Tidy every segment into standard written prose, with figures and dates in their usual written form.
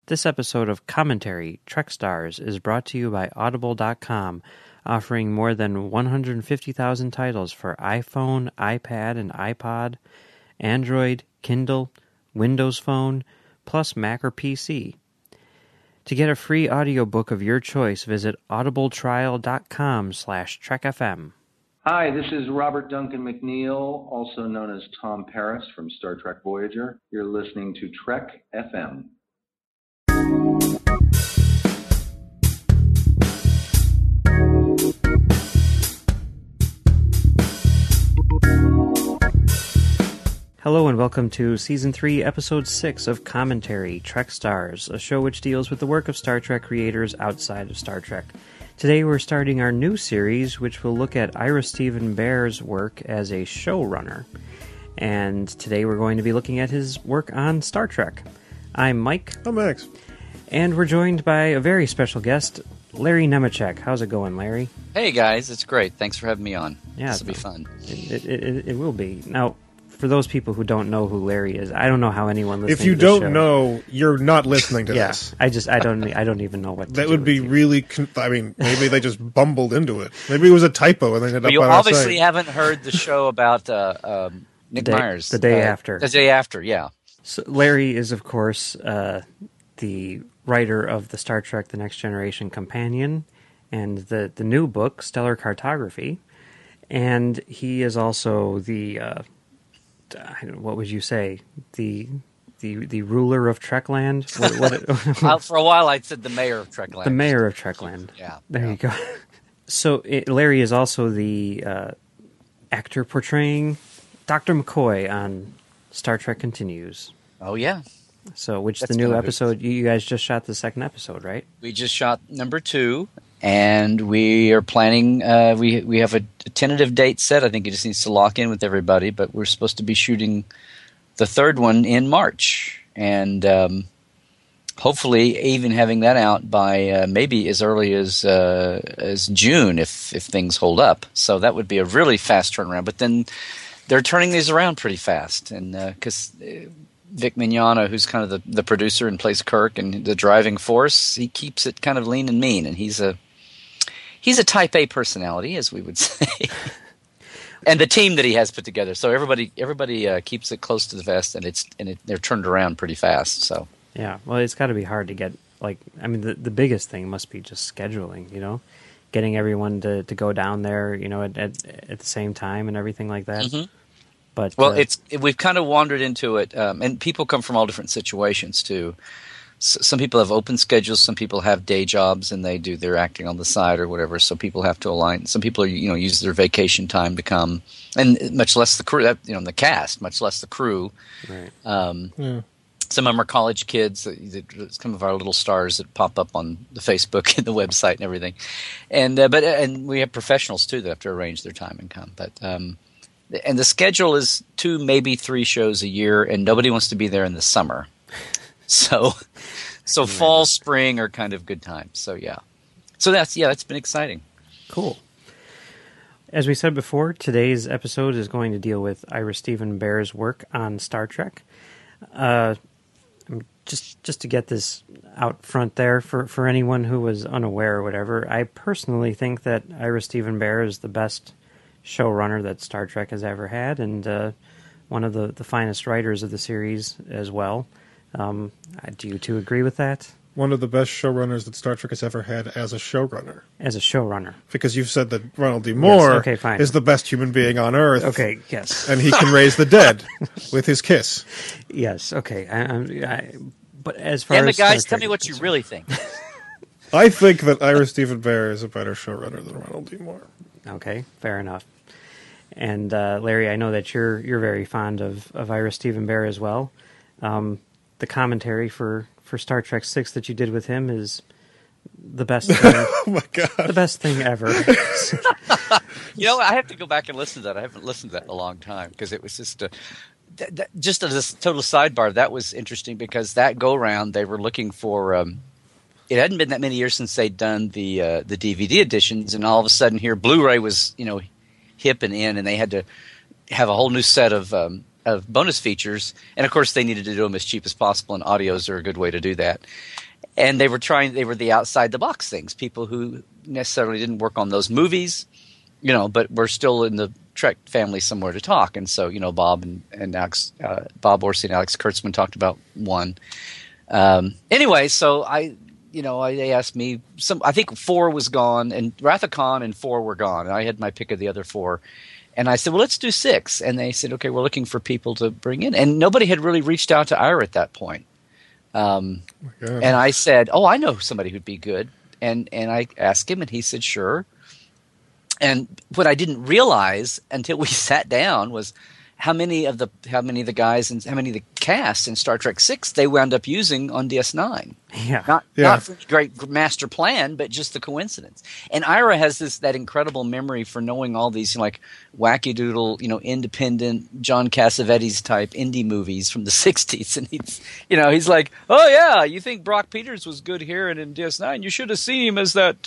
This episode of Commentary, Trek Stars, is brought to you by Audible.com, offering more than 150,000 titles for iPhone, iPad, and iPod, Android, Kindle, Windows Phone, plus Mac or PC. To get a free audiobook of your choice, visit audibletrial.com/trekfm. Hi, this is Robert Duncan McNeil, also known as Tom Paris from Star Trek Voyager. You're listening to Trek FM. Hello and welcome to Season 3, Episode 6 of Commentary, Trek Stars, a show which deals with the work of Star Trek creators outside of Star Trek. Today we're starting our new series, which will look at Ira Steven Behr's work as a showrunner. And today we're going to be looking at his work on Star Trek. I'm Mike. I'm Max. And we're joined by a very special guest, Larry Nemecek. How's it going, Larry? Hey guys, it's great. Thanks for having me on. Yeah, this will be fun. It will be. Now, for those people who don't know who Larry is, I don't know how anyone listening If you to this show... don't know, you're not listening to this. I don't even know what to That do would be with you. really... maybe they just bumbled into it. Maybe it was a typo and they ended up You on our obviously site. haven't heard the show about Nick Myers. The day after. The day after, yeah. So Larry is, of course, the writer of the Star Trek The Next Generation Companion and the new book, Stellar Cartography. And he is also the... what would you say? The ruler of Trekland? For a while I said the mayor of Trekland. The mayor of Trekland. Yeah. There you go. So Larry is also the actor portraying Dr. McCoy on Star Trek Continues. Oh, yeah. So, That's the new gonna be- episode, you guys just shot the second episode, right? We just shot number 2, and we are planning, we have a tentative date set. I think it just needs to lock in with everybody, but we're supposed to be shooting the third one in March. And hopefully even having that out by maybe as early as June if things hold up. So that would be a really fast turnaround. But then they're turning these around pretty fast, and because Vic Mignogna, who's kind of the producer and plays Kirk and the driving force, he keeps it kind of lean and mean, and he's a type A personality, as we would say. And the team that he has put together, so everybody keeps it close to the vest, and they're turned around pretty fast. So Yeah, well, it's got to be hard to get, the biggest thing must be just scheduling, getting everyone to go down there, at the same time and everything like that. Mm-hmm. But well, we've kind of wandered into it, and people come from all different situations too. Some people have open schedules, some people have day jobs, and they do their acting on the side or whatever. So people have to align. Some people, use their vacation time to come, and much less the crew. The cast, much less the crew. Right. Some of them are college kids. Some of our little stars that pop up on the Facebook and the website and everything. And we have professionals too that have to arrange their time and come. But and the schedule is 2, maybe 3 shows a year, and nobody wants to be there in the summer. So fall, spring are kind of good times. So yeah. So that's been exciting. Cool. As we said before, today's episode is going to deal with Ira Steven Behr's work on Star Trek. Just to get this out front there, for anyone who was unaware or whatever, I personally think that Ira Steven Behr is the best showrunner that Star Trek has ever had, and one of the finest writers of the series as well. Do you two agree with that? One of the best showrunners that Star Trek has ever had as a showrunner. As a showrunner. Because you've said that Ronald D. Moore is the best human being on Earth. Okay, yes. And he can raise the dead with his kiss. Yes, okay. But as far Damn as it, guys, Star tell Trek me what you really think. I think that Ira Steven Behr is a better showrunner than Ronald D. Moore. Okay, fair enough. And Larry, I know that you're very fond of Ira Steven Behr as well. The commentary for Star Trek 6 that you did with him is the best thing. Oh my god. The best thing ever. I have to go back and listen to that. I haven't listened to that in a long time because it was just just as a total sidebar, that was interesting because that go round they were looking for it hadn't been that many years since they'd done the DVD editions, and all of a sudden here Blu-ray was hip and in, and they had to have a whole new set of of bonus features, and of course they needed to do them as cheap as possible, and audios are a good way to do that. And they were the outside the box things, people who necessarily didn't work on those movies, but were still in the Trek family somewhere to talk. And so, Bob and Alex, Bob Orci and Alex Kurtzman talked about one. Anyway, so they asked me I think 4 was gone, and Wrath of Khan and 4 were gone. And I had my pick of the other 4. And I said, well, let's do 6. And they said, okay, we're looking for people to bring in. And nobody had really reached out to Ira at that point. And I said, oh, I know somebody who'd be good. And I asked him, and he said, sure. And what I didn't realize until we sat down was how many of the guys and how many of the cast in Star Trek VI they wound up using on DS9. Yeah. Not for great master plan, but just the coincidence. And Ira has that incredible memory for knowing all these like wacky doodle, independent John Cassavetes type indie movies from the 60s. And he's like, oh yeah, you think Brock Peters was good here and in DS9? You should have seen him as that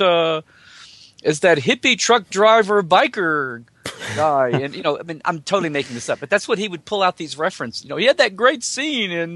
hippie truck driver biker guy. And I'm totally making this up, but that's what he would pull out these references. He had that great scene in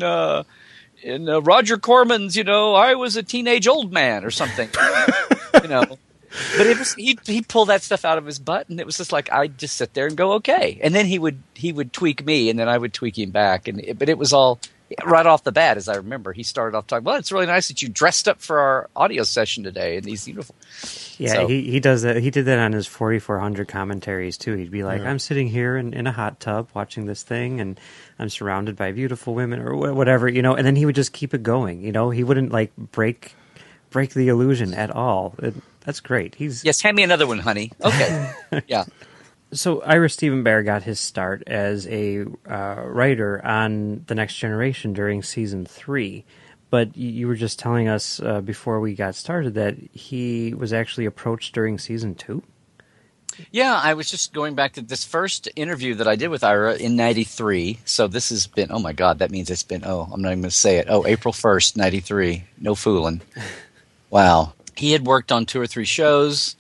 Roger Corman's I was a teenage old man or something. But it was he'd pull that stuff out of his butt, and it was just like I'd just sit there and go okay, and then he would tweak me, and then I would tweak him back, but it was all right off the bat. As I remember, he started off talking, well, it's really nice that you dressed up for our audio session today in these uniforms. Yeah, so, he does that. He did that on his 4400 commentaries too. He'd be like, I'm sitting here in a hot tub watching this thing, and I'm surrounded by beautiful women or whatever, and then he would just keep it going. He wouldn't like break the illusion at all. That's great. Yes, hand me another one, honey. Okay. Yeah. So Ira Steven Behr got his start as a writer on The Next Generation during season 3, but you were just telling us before we got started that he was actually approached during season 2? Yeah, I was just going back to this first interview that I did with Ira in 93. So this has been, oh my God, that means it's been, I'm not even going to say it. April 1st, 93. No fooling. Wow. He had worked on 2 or 3 shows.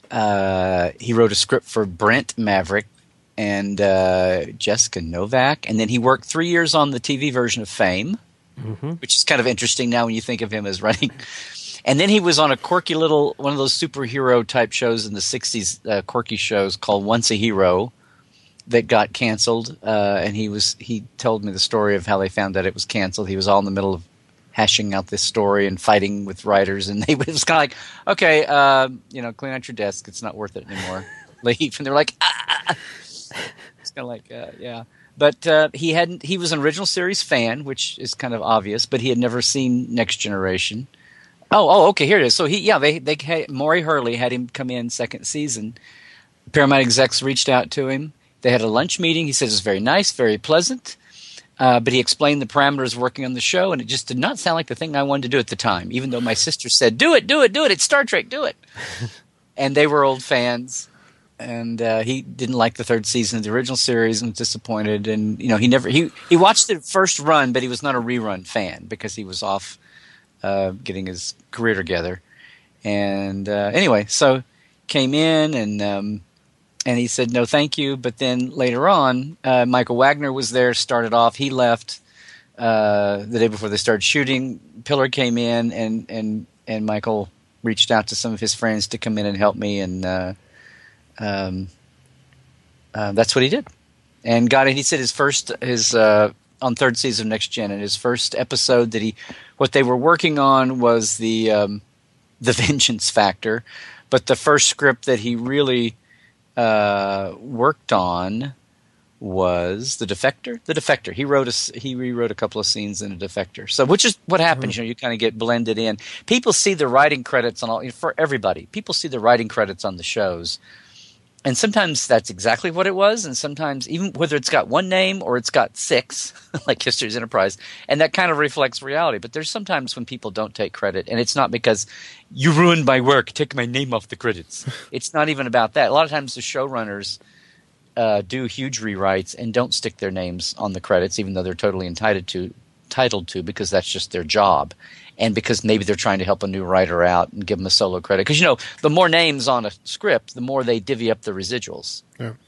He wrote a script for Brent Maverick and Jessica Novak, and then he worked 3 years on the TV version of Fame, which is kind of interesting now when you think of him as writing. And then he was on a quirky little one of those superhero type shows in the 60s, quirky shows called Once a Hero that got canceled. And he told me the story of how they found out it was canceled. He was all in the middle of hashing out this story and fighting with writers, and it was kind of like, okay, clean out your desk. It's not worth it anymore. Leave. And they were like, ah. It's kind of like, yeah. But he was an original series fan, which is kind of obvious, but he had never seen Next Generation. Oh, okay, here it is. So they Maury Hurley had him come in second season. Paramount execs reached out to him. They had a lunch meeting. He said it was very nice, very pleasant. But he explained the parameters of working on the show, and it just did not sound like the thing I wanted to do at the time, even though my sister said, do it, it's Star Trek, do it. And they were old fans, and he didn't like the 3rd season of the original series and was disappointed. And he watched the first run, but he was not a rerun fan because he was off getting his career together. And anyway, so came in and he said, no, thank you. But then later on, Michael Wagner was there, started off. He left the day before they started shooting. Pillar came in, and Michael reached out to some of his friends to come in and help me. And that's what he did. And got it. He said his on 3rd season of Next Gen, and his first episode what they were working on was the Vengeance Factor. But the first script that he really worked on was The Defector. The Defector. He rewrote a couple of scenes in The Defector. So, which is what happens. You kind of get blended in. People see the writing credits on for everybody. People see the writing credits on the shows, and sometimes that's exactly what it was. And sometimes even whether it's got one name or it's got 6, like History's Enterprise, and that kind of reflects reality. But there's sometimes when people don't take credit, and it's not because you ruined my work, take my name off the credits. It's not even about that. A lot of times the showrunners do huge rewrites and don't stick their names on the credits, even though they're totally entitled to, because that's just their job, and because maybe they're trying to help a new writer out and give them a solo credit. Because the more names on a script, the more they divvy up the residuals. Yeah.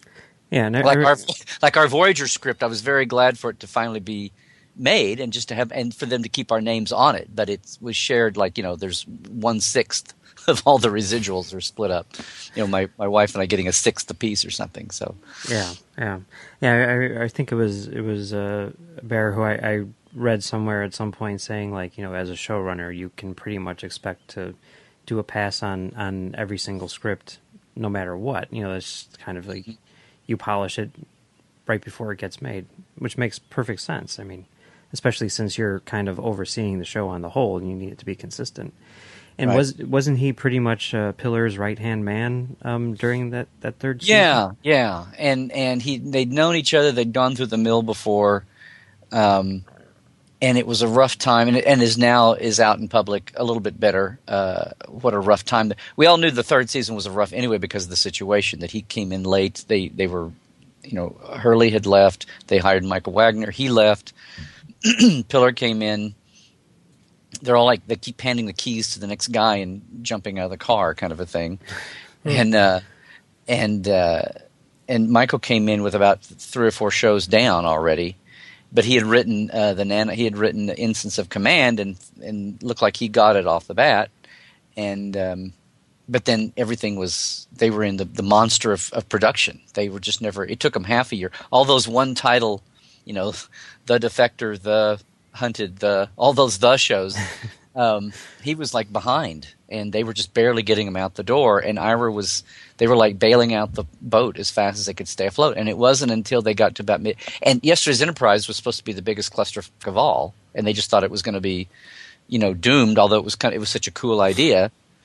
Yeah, and like our Voyager script, I was very glad for it to finally be made and just to have and for them to keep our names on it. But it was shared there's 1/6 of all the residuals are split up. My wife and I getting a sixth apiece or something. So yeah. I think it was Bear who I read somewhere at some point saying as a showrunner you can pretty much expect to do a pass on every single script no matter what. It's kind of like you polish it right before it gets made, which makes perfect sense. I mean, especially since you're kind of overseeing the show on the whole and you need it to be consistent. And right. Wasn't he pretty much Pillar's right-hand man during that third season? Yeah. And they'd known each other. They'd gone through the mill before. And it was a rough time. And is out in public a little bit better. What a rough time. We all knew the third season was a rough anyway because of the situation, that he came in late. They were, Hurley had left. They hired Michael Wagner. He left. Pillar came in. They're all they keep handing the keys to the next guy and jumping out of the car, kind of a thing. And Michael came in with about 3 or 4 shows down already, but he had written the Instance of Command and looked like he got it off the bat. And but then everything they were in the monster of production. They were just never. It took them half a year. All those one title, The Defector, The Hunted, all those shows, he was behind, and they were just barely getting him out the door. And they were bailing out the boat as fast as they could stay afloat. And it wasn't until they got to about mid. And Yesterday's Enterprise was supposed to be the biggest cluster of all, and they just thought it was going to be, doomed. Although it was such a cool idea.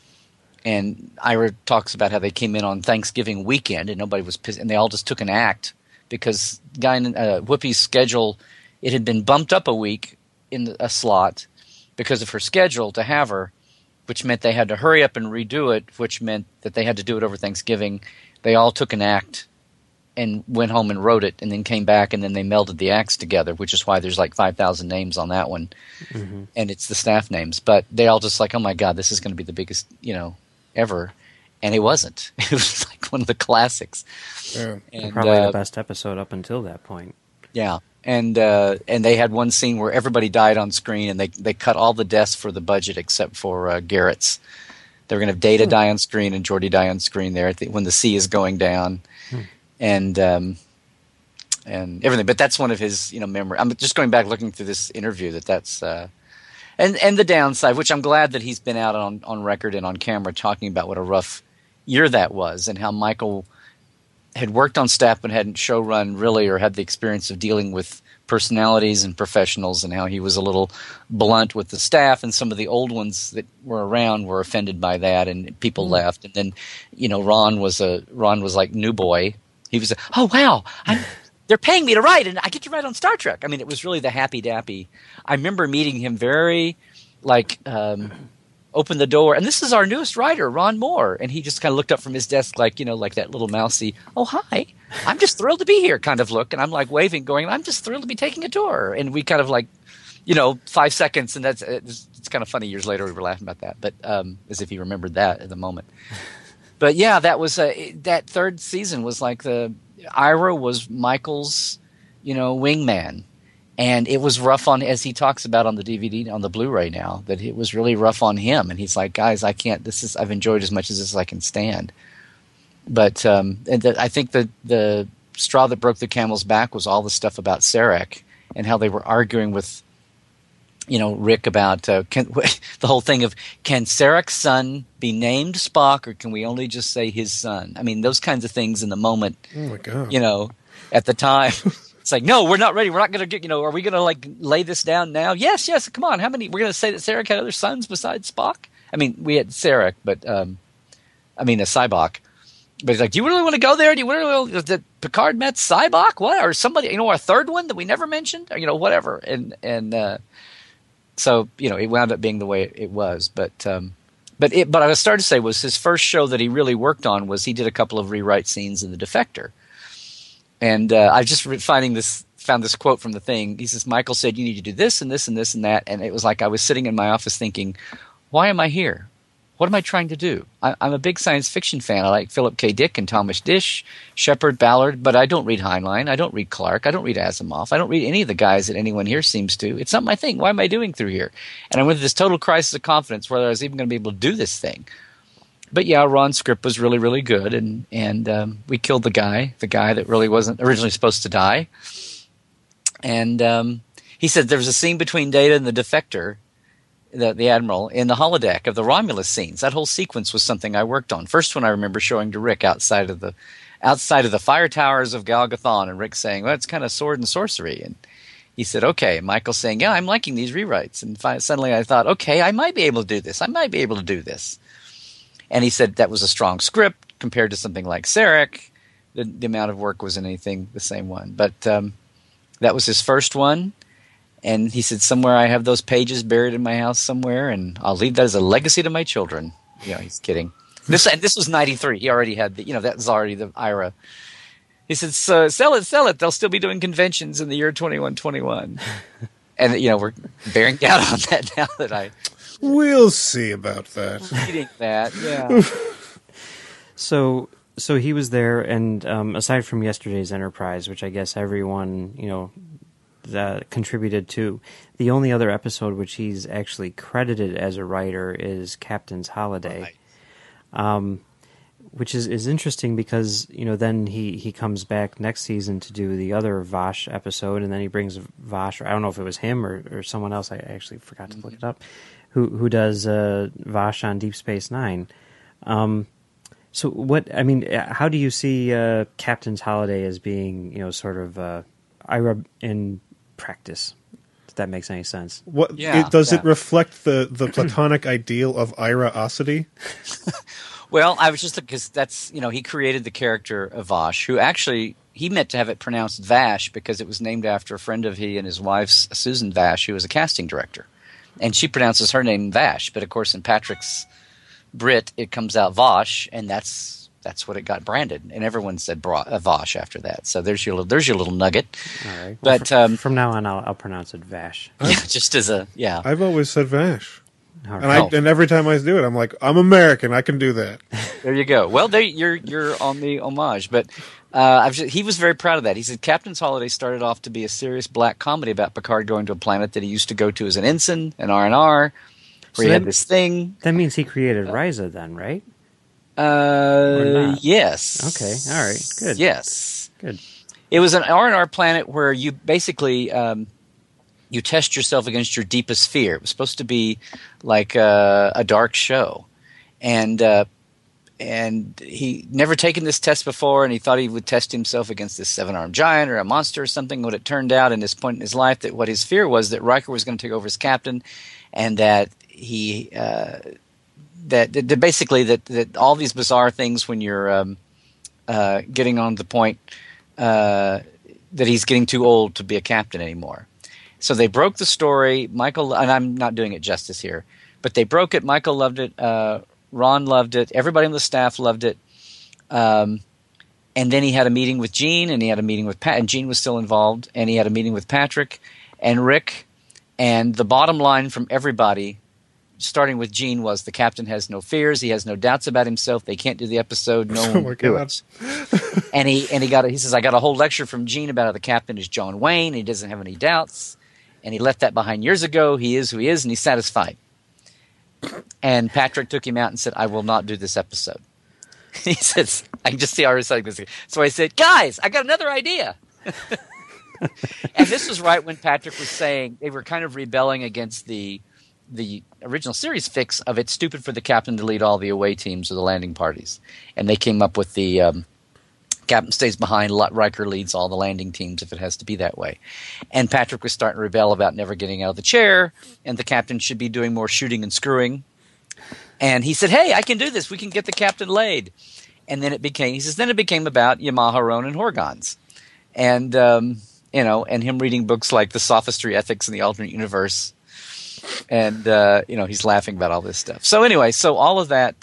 And Ira talks about how they came in on Thanksgiving weekend, and nobody was pissed, and they all just took an act because Whoopi's schedule. It had been bumped up a week in a slot because of her schedule to have her, which meant they had to hurry up and redo it, which meant that they had to do it over Thanksgiving. They all took an act and went home and wrote it and then came back and then they melded the acts together, which is why there's 5,000 names on that one. Mm-hmm. And it's the staff names. But they all just oh, my God, this is going to be the biggest, ever. And it wasn't. It was one of the classics. Yeah. And probably the best episode up until that point. Yeah. And they had one scene where everybody died on screen, and they cut all the deaths for the budget except for Garrett's. They were going to have Data die on screen and Geordi die on screen there when the sea is going down, and everything. But that's one of his memory. I'm just going back looking through this interview that's and the downside, which I'm glad that he's been out on record and on camera talking about what a rough year that was and how Michael had worked on staff but hadn't showrun really or had the experience of dealing with personalities and professionals, and how he was a little blunt with the staff, and some of the old ones that were around were offended by that and people left. And then Ron was like new boy. He was oh wow, they're paying me to write and I get to write on Star Trek. I mean, it was really the happy dappy. I remember meeting him very opened the door, and this is our newest writer, Ron Moore, and he just kind of looked up from his desk like that little mousy, oh hi, I'm just thrilled to be here kind of look, and I'm waving, going, I'm just thrilled to be taking a tour, and we kind of 5 seconds, and it's kind of funny. Years later, we were laughing about that, but as if he remembered that at the moment. But yeah, that was that third season was Ira was Michael's, wingman. And it was rough on, as he talks about on the DVD, on the Blu-ray now, that it was really rough on him. And he's like, guys, I can't, I've enjoyed as much as this as I can stand. But I think the straw that broke the camel's back was all the stuff about Sarek and how they were arguing with, Rick about the whole thing of, can Sarek's son be named Spock, or can we only just say his son? I mean, those kinds of things in the moment, oh my God. At the time. It's no, we're not ready. We're not going to get, are we going to lay this down now? Yes. Come on. How many? We're going to say that Sarek had other sons besides Spock? I mean, we had Sarek, but, a Sybok. But he's do you really want to go there? Do you really that Picard met Sybok? What? Or somebody, a third one that we never mentioned? Or, whatever. And so, it wound up being the way it was. But what I was starting to say was his first show that he really worked on was he did a couple of rewrite scenes in The Defector. And I just found this quote from the thing. He says, Michael said, you need to do this and this and this and that. And it was I was sitting in my office thinking, why am I here? What am I trying to do? I'm a big science fiction fan. I like Philip K. Dick and Thomas Disch, Shepard, Ballard, but I don't read Heinlein. I don't read Clarke. I don't read Asimov. I don't read any of the guys that anyone here seems to. It's not my thing. Why am I doing through here? And I went through this total crisis of confidence whether I was even going to be able to do this thing. But yeah, Ron's script was really, really good, and we killed the guy that really wasn't originally supposed to die. And he said there was a scene between Data and the Defector, the Admiral, in the holodeck of the Romulus scenes. That whole sequence was something I worked on. First one I remember showing to Rick outside of the fire towers of Gal-Gathon, and Rick saying, well, it's kind of sword and sorcery. And he said, okay. And Michael saying, yeah, I'm liking these rewrites. And suddenly I thought, okay, I might be able to do this. And he said that was a strong script compared to something like Sarek. The amount of work wasn't anything the same one. But that was his first one. And he said, somewhere I have those pages buried in my house somewhere, and I'll leave that as a legacy to my children. He's kidding. This was 93. He already had that was already the IRA. He said, so sell it. They'll still be doing conventions in the year 2121. And, we're bearing down on that now that We'll see about that. Reading that, yeah. So he was there, and aside from yesterday's Enterprise, which I guess everyone, contributed to, the only other episode which he's actually credited as a writer is Captain's Holiday, which is interesting because then he comes back next season to do the other Vash episode, and then he brings Vash, or I don't know if it was him or someone else. I actually forgot to look it up. Who does Vash on Deep Space Nine? So what? I mean, how do you see Captain's Holiday as being sort of IRA in practice? If that makes any sense. What does it reflect the platonic ideal of Ira-ocity? Well, I was just looking because that's he created the character of Vash, who actually he meant to have it pronounced Vash because it was named after a friend of he and his wife's, Susan Vash, who was a casting director, and she pronounces her name Vash, but of course in Patrick's Brit it comes out Vosh, and that's what it got branded, and everyone said Vosh after that. So there's your little nugget. All right. But from now on, I'll pronounce it Vash. Yeah, just as I've always said Vash, right. and every time I do it, I'm like, I'm American, I can do that. There you go. Well, you're on the homage, but he was very proud of that. He said Captain's Holiday started off to be a serious black comedy about Picard going to a planet that he used to go to as an ensign, an R&R, where he had this thing. That means he created Risa then, right? Yes. Okay. All right. Good. Yes. Good. It was an R&R planet where you basically you test yourself against your deepest fear. It was supposed to be like a dark show, and he never taken this test before, and he thought he would test himself against this 7-armed giant or a monster or something. What it turned out in this point in his life, that what his fear was that Riker was going to take over as captain, and that he that basically that all these bizarre things when you're getting on the point that he's getting too old to be a captain anymore. So they broke the story. Michael, and I'm not doing it justice here, but they broke it. Michael loved it. Ron loved it. Everybody on the staff loved it. And then he had a meeting with Gene, and he had a meeting with Pat, and Gene was still involved, and he had a meeting with Patrick and Rick. And the bottom line from everybody, starting with Gene, was the captain has no fears. He has no doubts about himself. They can't do the episode. No one will do it. And he says, I got a whole lecture from Gene about how the captain is John Wayne. He doesn't have any doubts. And he left that behind years ago. He is who he is, and he's satisfied. And Patrick took him out and said, I will not do this episode. He says, I can just see Ira saying this. So I said, guys, I got another idea. And this was right when Patrick was saying they were kind of rebelling against the original series fix of it's stupid for the captain to lead all the away teams or the landing parties. And they came up with the captain stays behind, Riker leads all the landing teams if it has to be that way. And Patrick was starting to rebel about never getting out of the chair, and the captain should be doing more shooting and screwing. And he said, hey, I can do this. We can get the captain laid. And then it became about Yamaha, Roan, and Horgons. And, and him reading books like The Sophistry, Ethics, and the Alternate Universe. And, he's laughing about all this stuff. So anyway, all of that,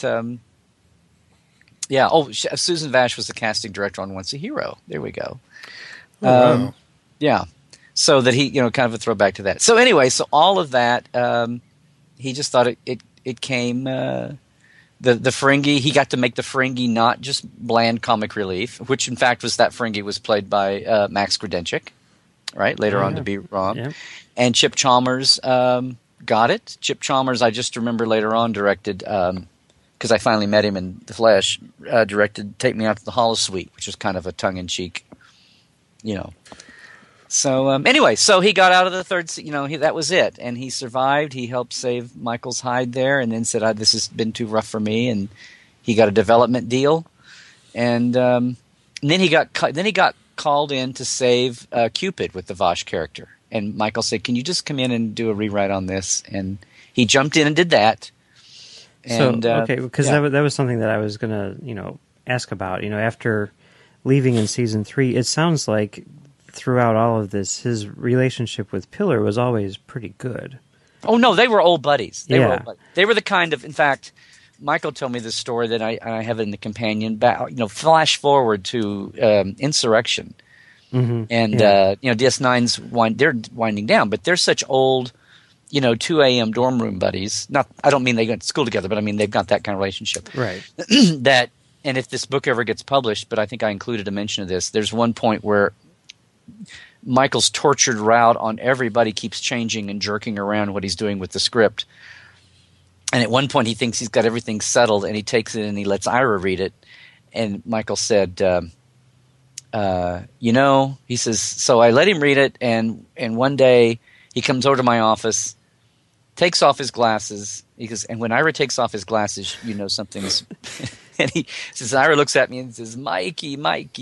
Susan Vash was the casting director on Once a Hero. There we go. Wow. Yeah. So that he, kind of a throwback to that. So anyway, all of that, he just thought it came the Ferengi, he got to make the Ferengi not just bland comic relief, which in fact was that Ferengi was played by Max Grodenchik, right? Later on to be Rob. Yeah. And Chip Chalmers got it. Chip Chalmers, I just remember later on directed, because I finally met him in the flesh, directed Take Me Out to the Holosuite, which is kind of a tongue-in-cheek, you know. So anyway, so he got out of the third, that was it. And he survived. He helped save Michael's hide there and then said, this has been too rough for me. And he got a development deal. And then he got called in to save Cupid with the Vosh character. And Michael said, can you just come in and do a rewrite on this? And he jumped in and did that. And, because that was something that I was going to, ask about. After leaving in season 3, it sounds like throughout all of this, his relationship with Pillar was always pretty good. Oh, no, they were old buddies. They were the kind of, in fact, Michael told me this story that I have it in the companion, flash forward to Insurrection. Mm-hmm. And, DS9's they're winding down, but they're such old, 2 a.m. dorm room buddies. I don't mean they went to school together, but I mean they've got that kind of relationship. Right. And if this book ever gets published, but I think I included a mention of this, there's one point where Michael's tortured route on everybody keeps changing and jerking around what he's doing with the script. And at one point he thinks he's got everything settled and he takes it and he lets Ira read it. And Michael said, he says, so I let him read it and one day he comes over to my office, takes off his glasses. He goes, and when Ira takes off his glasses, something's... And he says, Ira looks at me and says, Mikey.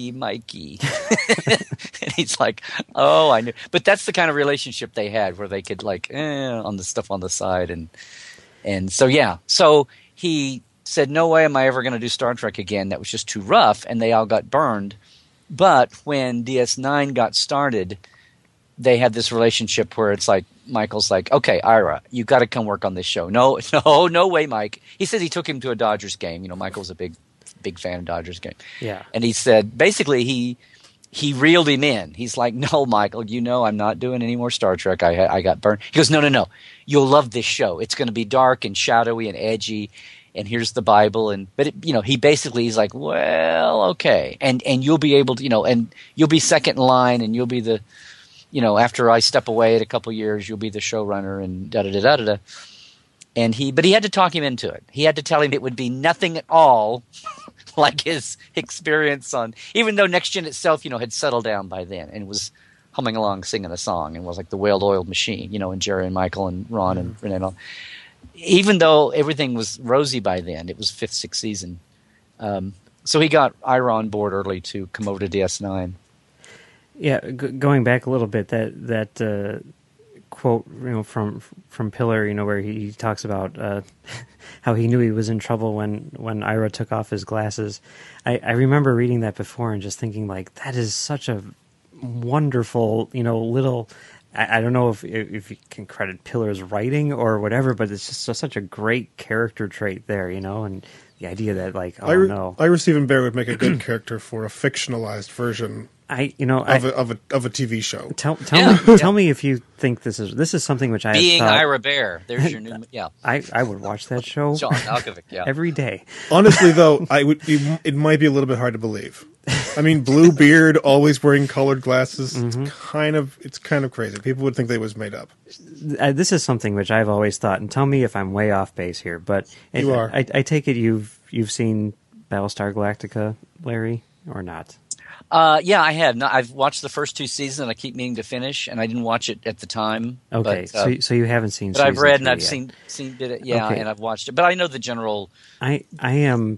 And he's like, oh, I knew. But that's the kind of relationship they had where they could on the stuff on the side. And so, yeah. So he said, no way am I ever going to do Star Trek again. That was just too rough. And they all got burned. But when DS9 got started, they had this relationship where it's like, Michael's like, okay, Ira, you got to come work on this show. No way, Mike. He said he took him to a Dodgers game. Michael's a big fan of Dodgers game. Yeah. And he said, basically, he reeled him in. He's like, no, Michael, I'm not doing any more Star Trek. I got burned. He goes, no. You'll love this show. It's going to be dark and shadowy and edgy. And here's the Bible. He's like, well, okay. And you'll be able to, and you'll be second in line and you'll be the, after I step away in a couple years, you'll be the showrunner and da-da-da-da-da. But he had to talk him into it. He had to tell him it would be nothing at all like his experience on, even though Next Gen itself, had settled down by then and was humming along, singing a song and was like the well-oiled machine, and Jerry and Michael and Ron and Renee and all. Even though everything was rosy by then, it was 5th, 6th season. So he got Ira on board early to come over to DS9. Yeah, going back a little bit, that quote, from Pillar, where he talks about how he knew he was in trouble when Ira took off his glasses. I remember reading that before and just thinking that is such a wonderful, little. I don't know if you can credit Pillar's writing or whatever, but it's just such a great character trait there, and the idea that Ira Stephen Bear would make a good character for a fictionalized version. Of a TV show. Tell me if you think this is something which I being have thought, Ira Bear. There's your new I would watch that show John Malkovich, every day. Honestly, though, it might be a little bit hard to believe. I mean, blue beard, always wearing colored glasses. Mm-hmm. It's kind of crazy. People would think they was made up. This is something which I've always thought, and tell me if I'm way off base here. But you are. I take it you've seen Battlestar Galactica, Larry, or not? Yeah, I have. No, I've watched the first 2 seasons, and I keep meaning to finish, and I didn't watch it at the time. Okay, but, so you haven't seen. But I've read and I've yet. seen it. Yeah, okay. And I've watched it. But I know the general. I am.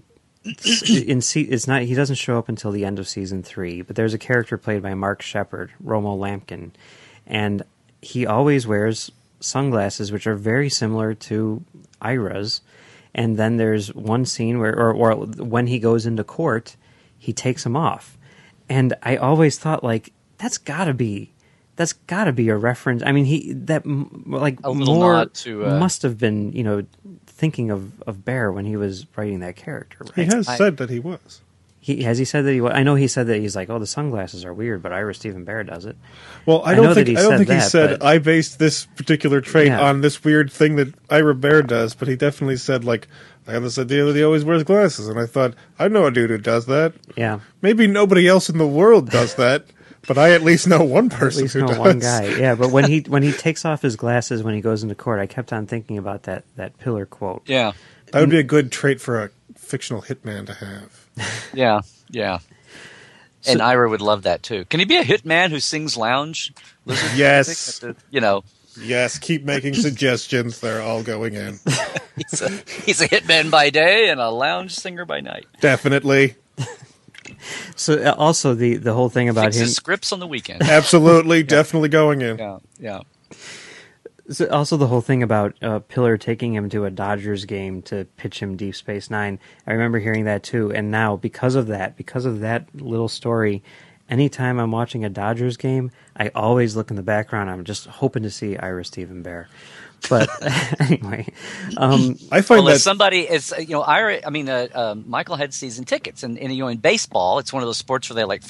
It's not. He doesn't show up until the end of season 3. But there's a character played by Mark Shepard, Romo Lampkin, and he always wears sunglasses, which are very similar to Ira's. And then there's one scene where, or when he goes into court, he takes them off. And I always thought, that's got to be a reference. I mean, a little nod to, must have been, thinking of Bear when he was writing that character. Right? He has said that he was. Has he said that he? I know he said that he's like, oh, the sunglasses are weird, but Ira Stephen Bear does it. Well, I don't think he said but I based this particular trait on this weird thing that Ira Bear does, but he definitely said like, I have this idea that he always wears glasses, and I thought, I know a dude who does that. Yeah. Maybe nobody else in the world does that, but I at least know one person who does. One guy. Yeah, but when he takes off his glasses when he goes into court, I kept on thinking about that Pillar quote. Yeah. That would be a good trait for a fictional hitman to have. Yeah, yeah. And Ira would love that too. Can he be a hitman who sings lounge? Yes. Yes, keep making suggestions. They're all going in. He's a hitman by day and a lounge singer by night. Definitely. So also the whole thing about Fixes him scripts on the weekend. Absolutely, definitely going in. Yeah. So also the whole thing about Pillar taking him to a Dodgers game to pitch him Deep Space Nine. I remember hearing that too, and now because of that little story, anytime I'm watching a Dodgers game, I always look in the background. I'm just hoping to see Ira Stephen Bear. But anyway, I find that somebody is Ira. I mean, Michael had season tickets, and in baseball, it's one of those sports where they have like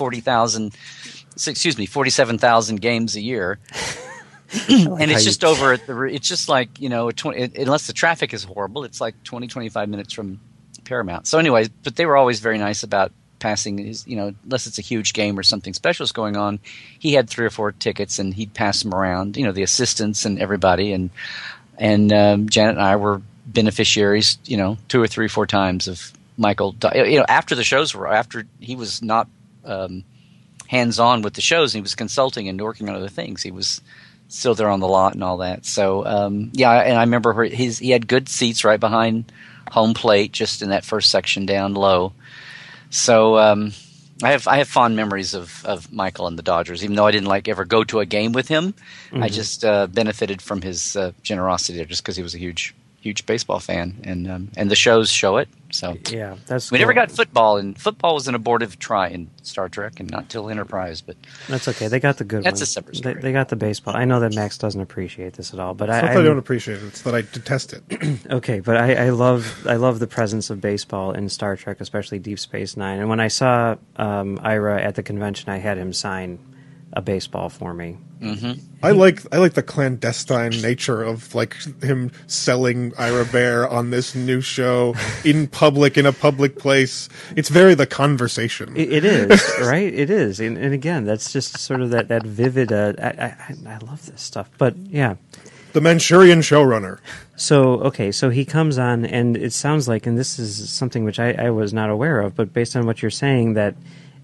47,000 games a year. And it's just over at it's just like, unless the traffic is horrible, it's like 20-25 minutes from Paramount. So anyway, but they were always very nice about passing his, unless it's a huge game or something special is going on, he had 3 or 4 tickets and he'd pass them around, the assistants and everybody. And Janet and I were beneficiaries, 2 or 3, 4 times of Michael, after the shows were, after he was not hands-on with the shows and he was consulting and working on other things. He was still there on the lot and all that. So, and I remember he had good seats right behind home plate, just in that first section down low. So I have fond memories of Michael and the Dodgers, even though I didn't ever go to a game with him. Mm-hmm. I just benefited from his generosity there, just because he was a huge baseball fan, and the shows show it. So yeah, that's we never got football, and football was an abortive try in Star Trek, and not till Enterprise. But that's okay. They got the good. That's one. A separate story. They got the baseball. I know that Max doesn't appreciate this at all, but it's not that I don't appreciate it. It's that I detest it. Okay, but I love the presence of baseball in Star Trek, especially Deep Space Nine. And when I saw Ira at the convention, I had him sign a baseball for me. Mm-hmm. I like the clandestine nature of him selling Ira Bear on this new show in public, in a public place. It's very The Conversation. It is, right? It is, and again, that's just sort of that vivid. I love this stuff, but yeah. The Manchurian showrunner. So he comes on, and it sounds like, and this is something which I was not aware of, but based on what you're saying, that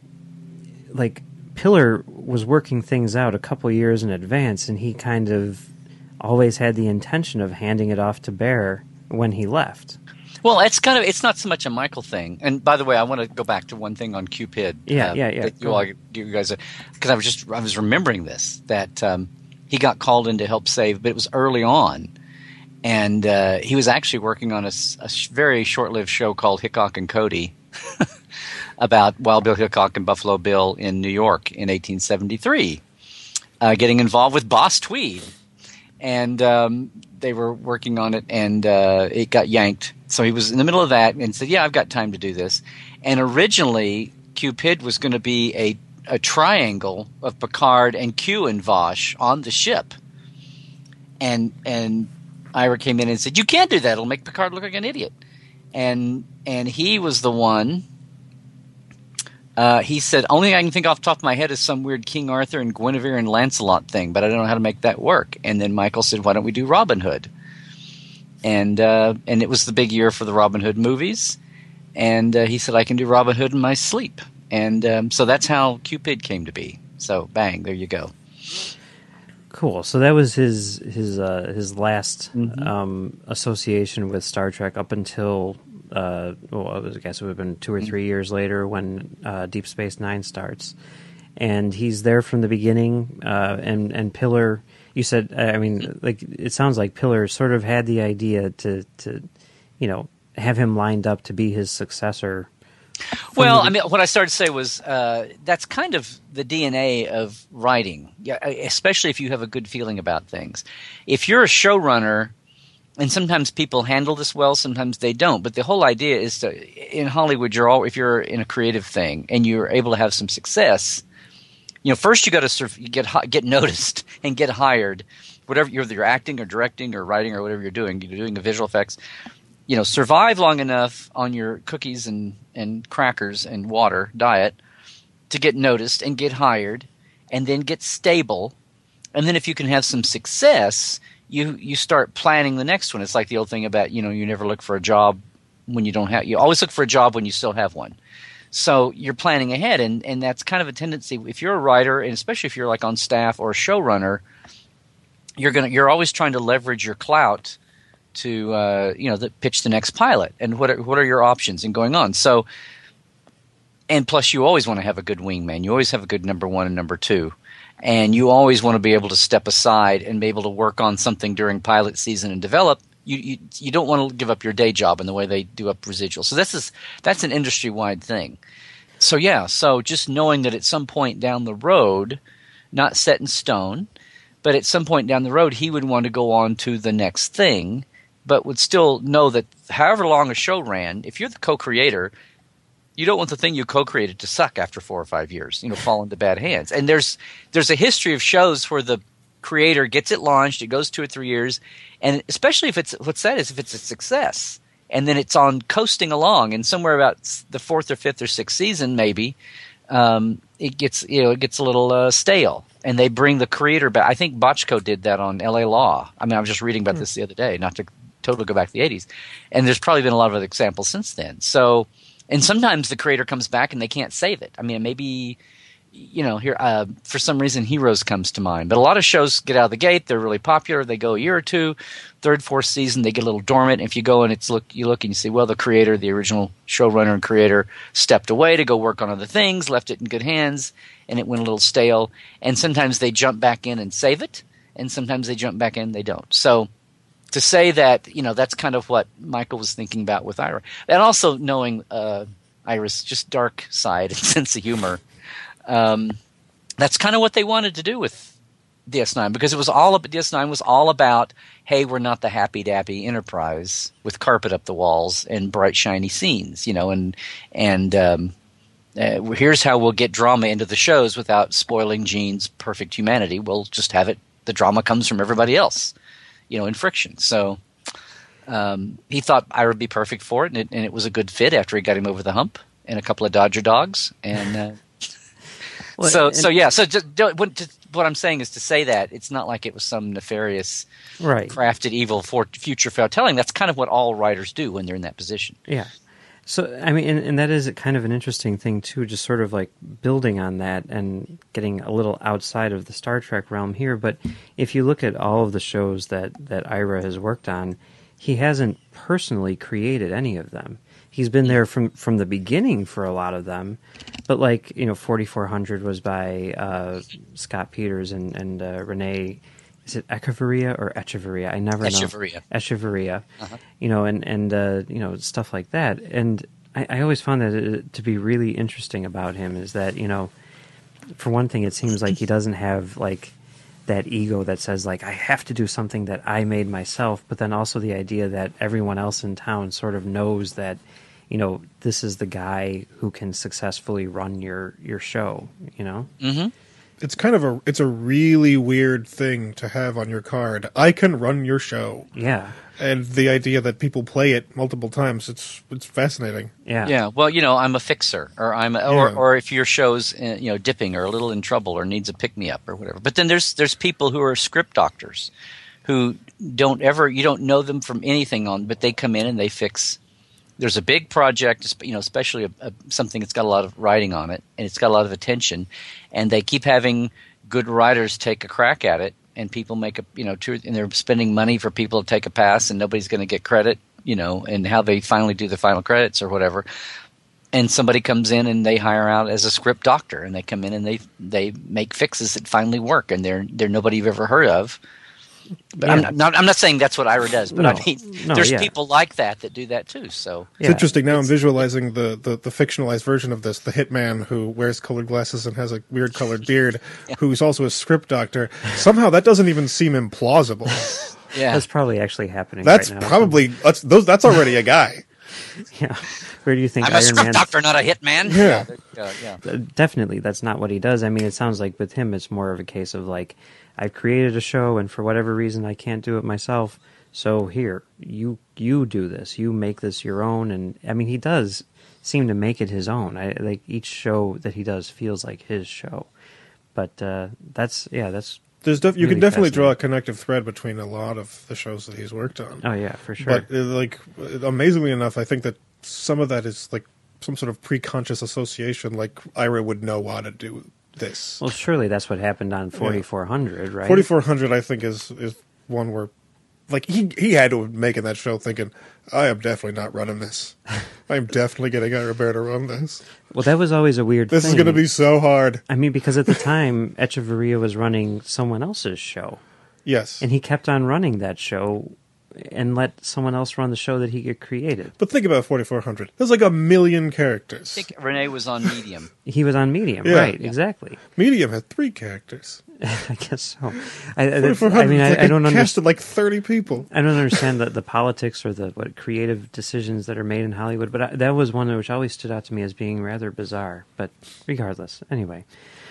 Pillar was working things out a couple years in advance, and he kind of always had the intention of handing it off to Bear when he left. Well, it's not so much a Michael thing. And by the way, I want to go back to one thing on Cupid. Yeah. You guys, because I was remembering this, that he got called in to help save, but it was early on, and he was actually working on a very short-lived show called Hickok and Cody. About Wild Bill Hickok and Buffalo Bill in New York in 1873, getting involved with Boss Tweed. And they were working on it, and it got yanked. So he was in the middle of that and said, I've got time to do this. And originally, Cupid was going to be a triangle of Picard and Q and Vosh on the ship. And Ira came in and said, you can't do that. It'll make Picard look like an idiot. And he was the one... he said, only thing I can think off the top of my head is some weird King Arthur and Guinevere and Lancelot thing, but I don't know how to make that work. And then Michael said, why don't we do Robin Hood? And it was the big year for the Robin Hood movies. And he said, I can do Robin Hood in my sleep. And so that's how Cupid came to be. So bang, there you go. Cool. So that was his last association with Star Trek up until... I guess it would have been 2 or 3 years later when Deep Space Nine starts, and he's there from the beginning. And Pillar, you said, it sounds like Pillar sort of had the idea to have him lined up to be his successor. Well, what I started to say was that's kind of the DNA of writing, especially if you have a good feeling about things. If you're a showrunner And sometimes people handle this well, sometimes they don't. But the whole idea is in Hollywood, if you're in a creative thing and you're able to have some success, first you got to get noticed and get hired. Whatever you're acting or directing or writing or whatever you're doing the visual effects. Survive long enough on your cookies and crackers and water diet to get noticed and get hired, and then get stable. And then if you can have some success, you start planning the next one. It's like the old thing about, you never look for a job when you don't have – you always look for a job when you still have one. So you're planning ahead, and that's kind of a tendency. If you're a writer, and especially if you're like on staff or a showrunner, you're always trying to leverage your clout to pitch the next pilot, and what are your options and going on. So, and plus you always want to have a good wingman. You always have a good number one and number two. And you always want to be able to step aside and be able to work on something during pilot season and develop. You don't want to give up your day job in the way they do up residual. So that's an industry-wide thing. So so just knowing that at some point down the road, not set in stone, but at some point down the road he would want to go on to the next thing, but would still know that however long a show ran, if you're the co-creator, you don't want the thing you co-created to suck after 4 or 5 years, fall into bad hands. And there's a history of shows where the creator gets it launched, it goes 2 or 3 years, and especially if it's a success, and then it's on coasting along, and somewhere about the 4th or 5th or 6th season, maybe, it gets a little stale, and they bring the creator back. I think Bochco did that on L.A. Law. I mean, I was just reading about this the other day, not to totally go back to the 80s, and there's probably been a lot of other examples since then. So. And sometimes the creator comes back and they can't save it. I mean, maybe, here for some reason Heroes comes to mind. But a lot of shows get out of the gate. They're really popular. They go a year or two. 3rd, 4th season, they get a little dormant. If you go and you look and you see, well, the creator, the original showrunner and creator stepped away to go work on other things, left it in good hands, and it went a little stale. And sometimes they jump back in and save it, and sometimes they jump back in and they don't. So to say that, that's kind of what Michael was thinking about with Ira. And also knowing Ira's just dark side and sense of humor. That's kind of what they wanted to do with DS9, because DS9 was all about, hey, we're not the happy-dappy Enterprise with carpet up the walls and bright, shiny scenes, and here's how we'll get drama into the shows without spoiling Gene's perfect humanity. We'll just have it. The drama comes from everybody else. In friction. So he thought Ira would be perfect for it, and it was a good fit after he got him over the hump and a couple of Dodger dogs. And what I'm saying is to say that it's not like it was some nefarious, crafted evil for future foretelling. That's kind of what all writers do when they're in that position. Yeah. So, I mean, and that is kind of an interesting thing, too, just sort of like building on that and getting a little outside of the Star Trek realm here. But if you look at all of the shows that Ira has worked on, he hasn't personally created any of them. He's been there from the beginning for a lot of them. But 4400 was by Scott Peters and Renee... Is it Echevarria or Echevarria? I never know. Echevarria. Uh-huh. And stuff like that. And I always found that to be really interesting about him is that, for one thing, it seems like he doesn't have that ego that says I have to do something that I made myself, but then also the idea that everyone else in town sort of knows that, this is the guy who can successfully run your show, Mm-hmm. It's kind of it's a really weird thing to have on your card. I can run your show. Yeah. And the idea that people play it multiple times, it's fascinating. Yeah. Yeah. Well, I'm a fixer, or or if your show's dipping or a little in trouble or needs a pick me up or whatever. But then there's people who are script doctors who you don't know them from anything but they come in and they fix. There's a big project, especially something that's got a lot of writing on it, and it's got a lot of attention, and they keep having good writers take a crack at it, and people make and they're spending money for people to take a pass, and nobody's going to get credit, and how they finally do the final credits or whatever. And somebody comes in and they hire out as a script doctor, and they come in and they make fixes that finally work, and they're nobody you've ever heard of. But yeah. I'm not saying that's what Ira does, but there's people like that do that too. So it's interesting. Now I'm visualizing the fictionalized version of this: the hitman who wears colored glasses and has a weird colored beard, who's also a script doctor. Somehow that doesn't even seem implausible. Yeah. That's probably actually happening That's right now. probably that's already a guy. Yeah. Where do you think I'm a Iron script Man? doctor, not a hitman. Yeah. there you go, yeah. Definitely, that's not what he does. I mean, it sounds like with him, it's more of a case of like, I've created a show, and for whatever reason, I can't do it myself. So here, you do this. You make this your own, and I mean, he does seem to make it his own. Like each show that he does feels like his show. But that's You really can definitely draw a fascinating. connective thread between a lot of the shows that he's worked on. Oh yeah, for sure. But amazingly enough, I think that some of that is like some sort of pre-conscious association. Like Ira would know how to do this. Well, surely that's what happened on 4400, right? 4400, I think, is one where, like, he had to have making that show thinking, I am definitely not running this. I am definitely getting Ira Bear to run this. Well, that was always a weird This thing. is going to be so hard. I mean, because at the time, Echevarria was running someone else's show. Yes. And he kept on running that show and let someone else run the show that he had created. But think about 4400. There's like 1 million characters. I think Renee was on Medium. He was on Medium, Yeah. right? Exactly. Medium had 3 characters. I guess so. I 4400, mean, like I don't understand. casted like 30 people. I don't understand the politics or the creative decisions that are made in Hollywood, but that was one which always stood out to me as being rather bizarre. But regardless, anyway.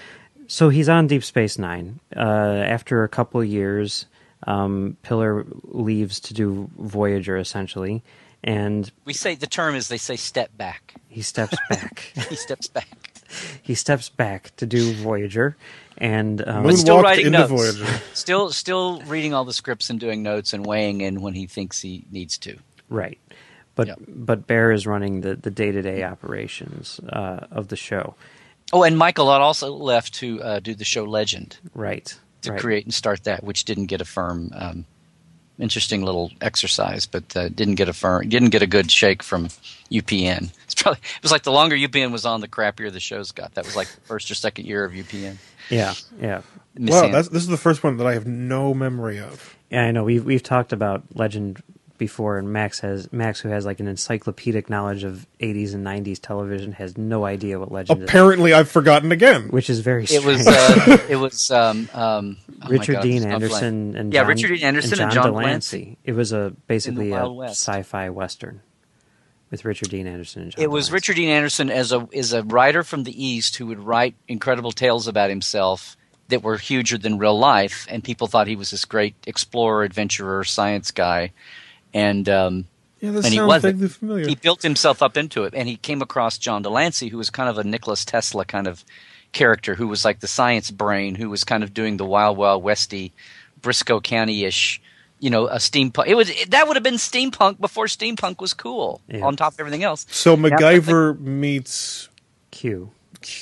So he's on Deep Space Nine. After a couple of years, Piller leaves to do Voyager, essentially, and We say the term is they say step back. he steps back. He steps back. He steps back to do Voyager, and Moonwalked Still writing into notes. Voyager. Still reading all the scripts and doing notes and weighing in when he thinks he needs to. right. But Yep. but Bear is running the day-to-day operations of the show. Oh, and Michael Lott also left to do the show Legend, Right. to right. create and start that, which didn't get a firm. Interesting little exercise, but didn't get a good shake from UPN. It was like the longer UPN was on, the crappier the shows got. That was like the first or second year of UPN. Yeah, yeah. Miss Wow, Ann. this is the first one that I have no memory of. Yeah, I know. We've talked about Legend before, and Max, who has like an encyclopedic knowledge of 80s and 90s television, has no idea what Legend is, Apparently, I've forgotten again. which is very It strange. was Richard Dean Anderson. Anderson and Yeah, John, Richard Dean Anderson and John Delancey. It was basically a Wild West. sci-fi western with Richard Dean Anderson and John. It was Delancey. Richard Dean Anderson as a writer from the East who would write incredible tales about himself that were huger than real life, and people thought he was this great explorer, adventurer, science guy. And Yeah, this and he sounds wasn't. vaguely familiar. He built himself up into it, and he came across John Delancey, who was kind of a Nicholas Tesla kind of character, who was like the science brain, who was kind of doing the Wild Wild Westy, Briscoe County-ish, a steampunk. That would have been steampunk before steampunk was cool. Yeah. On top of everything else. So MacGyver meets, Q.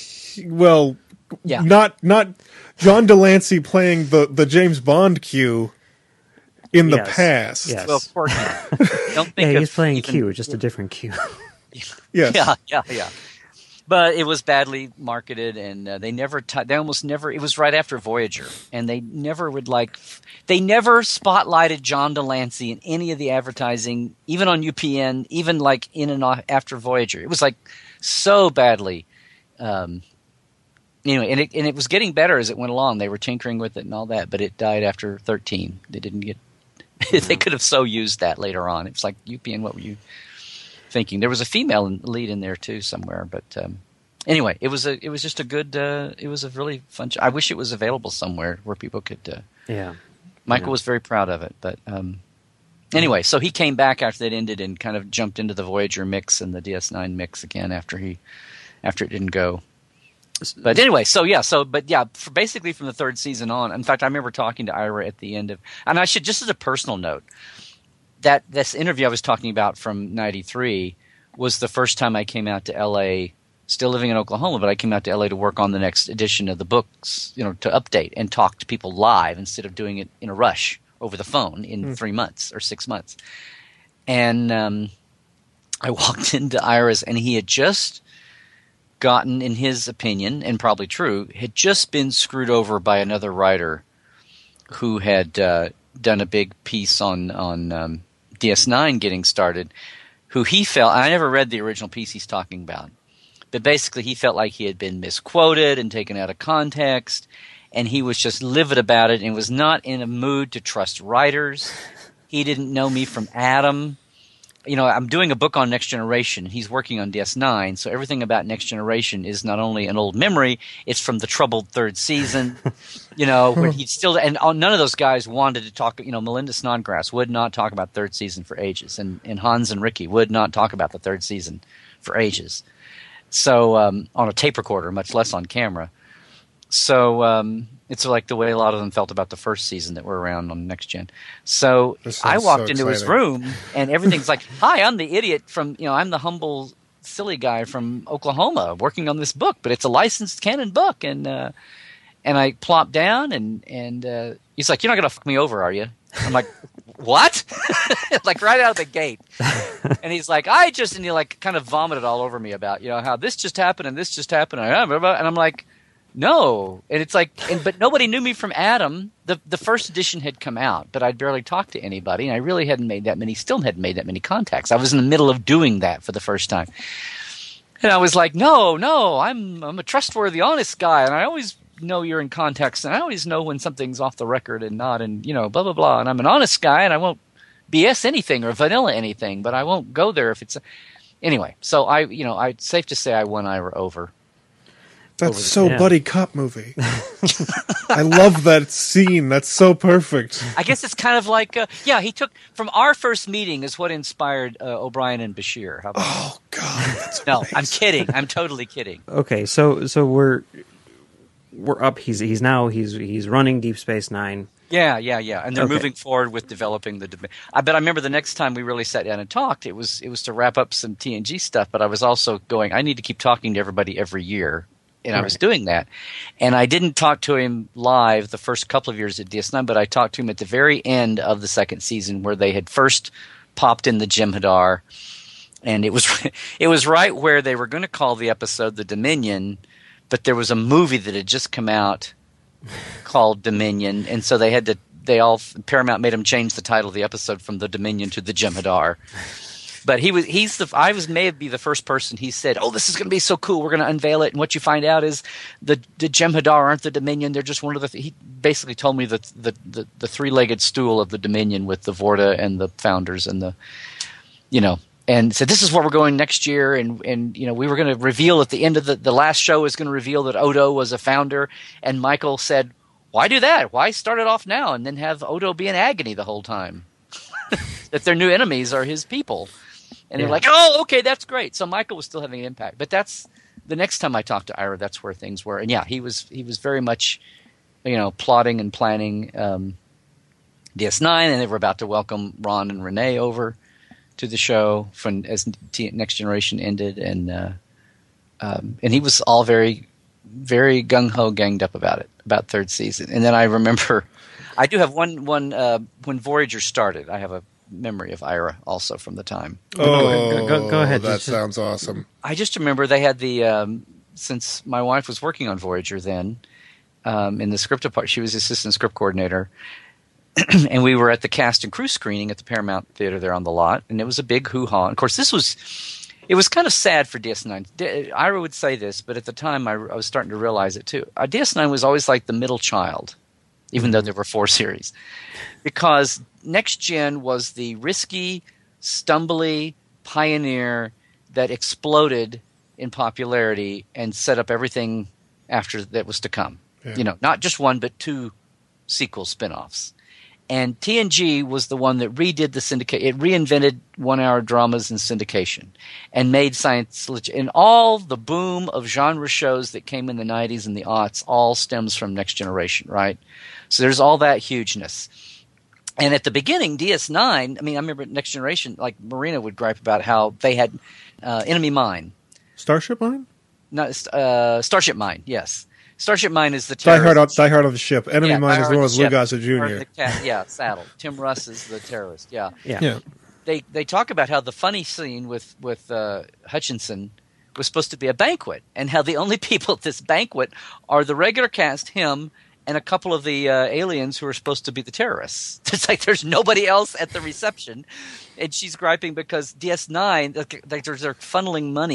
well, Yeah. not John Delancey playing the James Bond Q in the Yes. past. Yes. Well, of course not. Don't think Yeah, of he's playing even- Q, just a different Q. Yes. Yeah. But it was badly marketed, and they almost never. It was right after Voyager, and they never spotlighted John Delancey in any of the advertising, even on UPN, even like in and after Voyager. It was like so badly. Anyway, and it was getting better as it went along. They were tinkering with it and all that, but it died after 13. They didn't get. They could have so used that later on. It was like UPN. What were you thinking? There was a female lead in there too somewhere, but anyway, it was just a good. It was a really fun show. I wish it was available somewhere where people could. Yeah. Michael was very proud of it, but anyway, so he came back after that ended and kind of jumped into the Voyager mix and the DS9 mix again after it didn't go. But anyway, basically from the third season on. In fact, I remember talking to Ira at the end of, and I should, just as a personal note, that this interview I was talking about from '93 was the first time I came out to LA, still living in Oklahoma, but I came out to LA to work on the next edition of the books, to update and talk to people live instead of doing it in a rush over the phone in 3 months or 6 months. And I walked into Ira's, and he had just gotten, in his opinion, and probably true, had just been screwed over by another writer who had done a big piece on DS9 getting started, who he felt, I never read the original piece he's talking about, but basically he felt like he had been misquoted and taken out of context, and he was just livid about it and was not in a mood to trust writers. He didn't know me from Adam. You know, I'm doing a book on Next Generation. He's working on DS9, so everything about Next Generation is not only an old memory, it's from the troubled third season. You know, where he still – and none of those guys wanted to talk – you know, Melinda Snodgrass would not talk about third season for ages, and Hans and Ricky would not talk about the third season for ages. So on a tape recorder, much less on camera. So it's like the way a lot of them felt about the first season that were around on Next Gen. So I walked into his room, and everything's like, "Hi, I'm the idiot from I'm the humble, silly guy from Oklahoma working on this book, but it's a licensed canon book." And I plopped down, and he's like, "You're not gonna fuck me over, are you?" I'm like, "What?" Like right out of the gate. And he's like, and he like kind of vomited all over me about how this just happened and this just happened, and I'm like. No, and it's like, but nobody knew me from Adam. The first edition had come out, but I'd barely talked to anybody, and I really hadn't made that many. Still hadn't made that many contacts. I was in the middle of doing that for the first time, and I was like, no, I'm a trustworthy, honest guy, and I always know you're in contacts, and I always know when something's off the record and not, and blah blah blah. And I'm an honest guy, and I won't BS anything or vanilla anything, but I won't go there if it's anyway. So it's safe to say I won Ira over. That's so buddy cop movie. I love that scene. That's so perfect. I guess it's kind of like, he took from our first meeting is what inspired O'Brien and Bashir. How about that? God, that's no, amazing. I'm kidding. I'm totally kidding. Okay, so we're up. He's running Deep Space Nine. Yeah, and they're moving forward with developing the. But I remember the next time we really sat down and talked, it was to wrap up some TNG stuff. But I was also going, I need to keep talking to everybody every year. And I was doing that. And I didn't talk to him live the first couple of years at DS9, but I talked to him at the very end of the second season where they had first popped in the Jem'Hadar. And it was right where they were going to call the episode The Dominion, but there was a movie that had just come out called Dominion. And so Paramount made them change the title of the episode from The Dominion to The Jem'Hadar. But I may be the first person he said, "Oh, this is going to be so cool. We're going to unveil it." And what you find out is the Jem'Hadar aren't the Dominion. They're just one of the. He basically told me the three-legged stool of the Dominion with the Vorta and the Founders and and said this is where we're going next year. And we were going to reveal at the end of the last show is going to reveal that Odo was a Founder. And Michael said, "Why do that? Why start it off now and then have Odo be in agony the whole time? That their new enemies are his people." And they're like, "Oh, okay, that's great." So Michael was still having an impact. But that's the next time I talked to Ira, that's where things were. And he was very much, plotting and planning DS9, and they were about to welcome Ron and Renee over to the show as Next Generation ended, and he was all very, very gung ho, ganged up about third season. And then I remember, I do have one when Voyager started. I have a memory of Ira also from the time. Go ahead. That sounds awesome. I just remember they had since my wife was working on Voyager then, in the script department, she was assistant script coordinator, and we were at the cast and crew screening at the Paramount Theater there on the lot, and it was a big hoo-ha. And of course, it was kind of sad for DS9. Ira would say this, but at the time I was starting to realize it too. DS9 was always like the middle child, even though there were 4 series, because Next Gen was the risky, stumbly pioneer that exploded in popularity and set up everything after that was to come. Yeah. Not just 1, but 2 sequel spinoffs. And TNG was the one that redid the syndicate. It reinvented 1-hour dramas and syndication and made science – and all the boom of genre shows that came in the 90s and the aughts all stems from Next Generation, right? So there's all that hugeness. And at the beginning, DS9, I remember Next Generation, like Marina would gripe about how they had Enemy Mine. Starship Mine? No, Starship Mine, yes. Starship Mine is the terrorist. Die Hard on the ship. Enemy Mine is the one with Lou Gossett Jr. Saddle. Tim Russ is the terrorist, yeah. They talk about how the funny scene with Hutchinson was supposed to be a banquet, and how the only people at this banquet are the regular cast, him, and a couple of the aliens who are supposed to be the terrorists. It's like there's nobody else at the reception. And she's griping because DS9, they're funneling money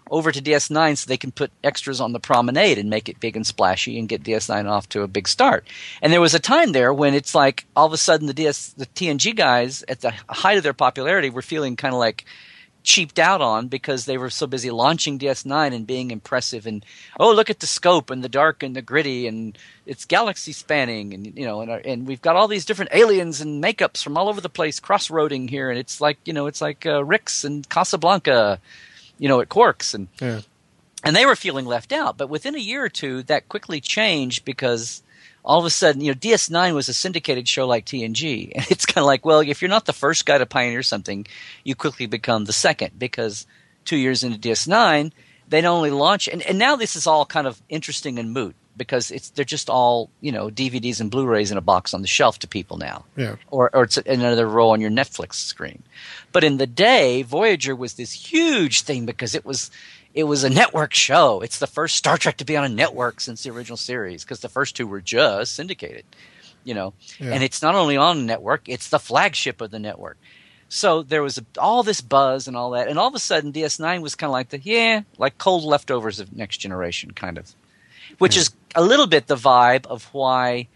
over to DS9 so they can put extras on the promenade and make it big and splashy and get DS9 off to a big start. And there was a time there when it's like all of a sudden the TNG guys at the height of their popularity were feeling kind of like cheaped out on because they were so busy launching DS9 and being impressive and look at the scope and the dark and the gritty and it's galaxy spanning and and we've got all these different aliens and makeups from all over the place cross-roading here and it's like Rix and Casablanca at Quarks and they were feeling left out. But within a year or two that quickly changed because all of a sudden, DS9 was a syndicated show like TNG. And it's kind of like, well, if you're not the first guy to pioneer something, you quickly become the second because 2 years into DS9, they not only launch – and now this is all kind of interesting and moot because they're just all, DVDs and Blu-rays in a box on the shelf to people now. Yeah. Or it's another row on your Netflix screen. But in the day, Voyager was this huge thing because it was a network show. It's the first Star Trek to be on a network since the original series because the first two were just syndicated, And it's not only on a network, it's the flagship of the network. So there was all this buzz and all that. And all of a sudden, DS9 was kind of like cold leftovers of Next Generation kind of, which is a little bit the vibe of why,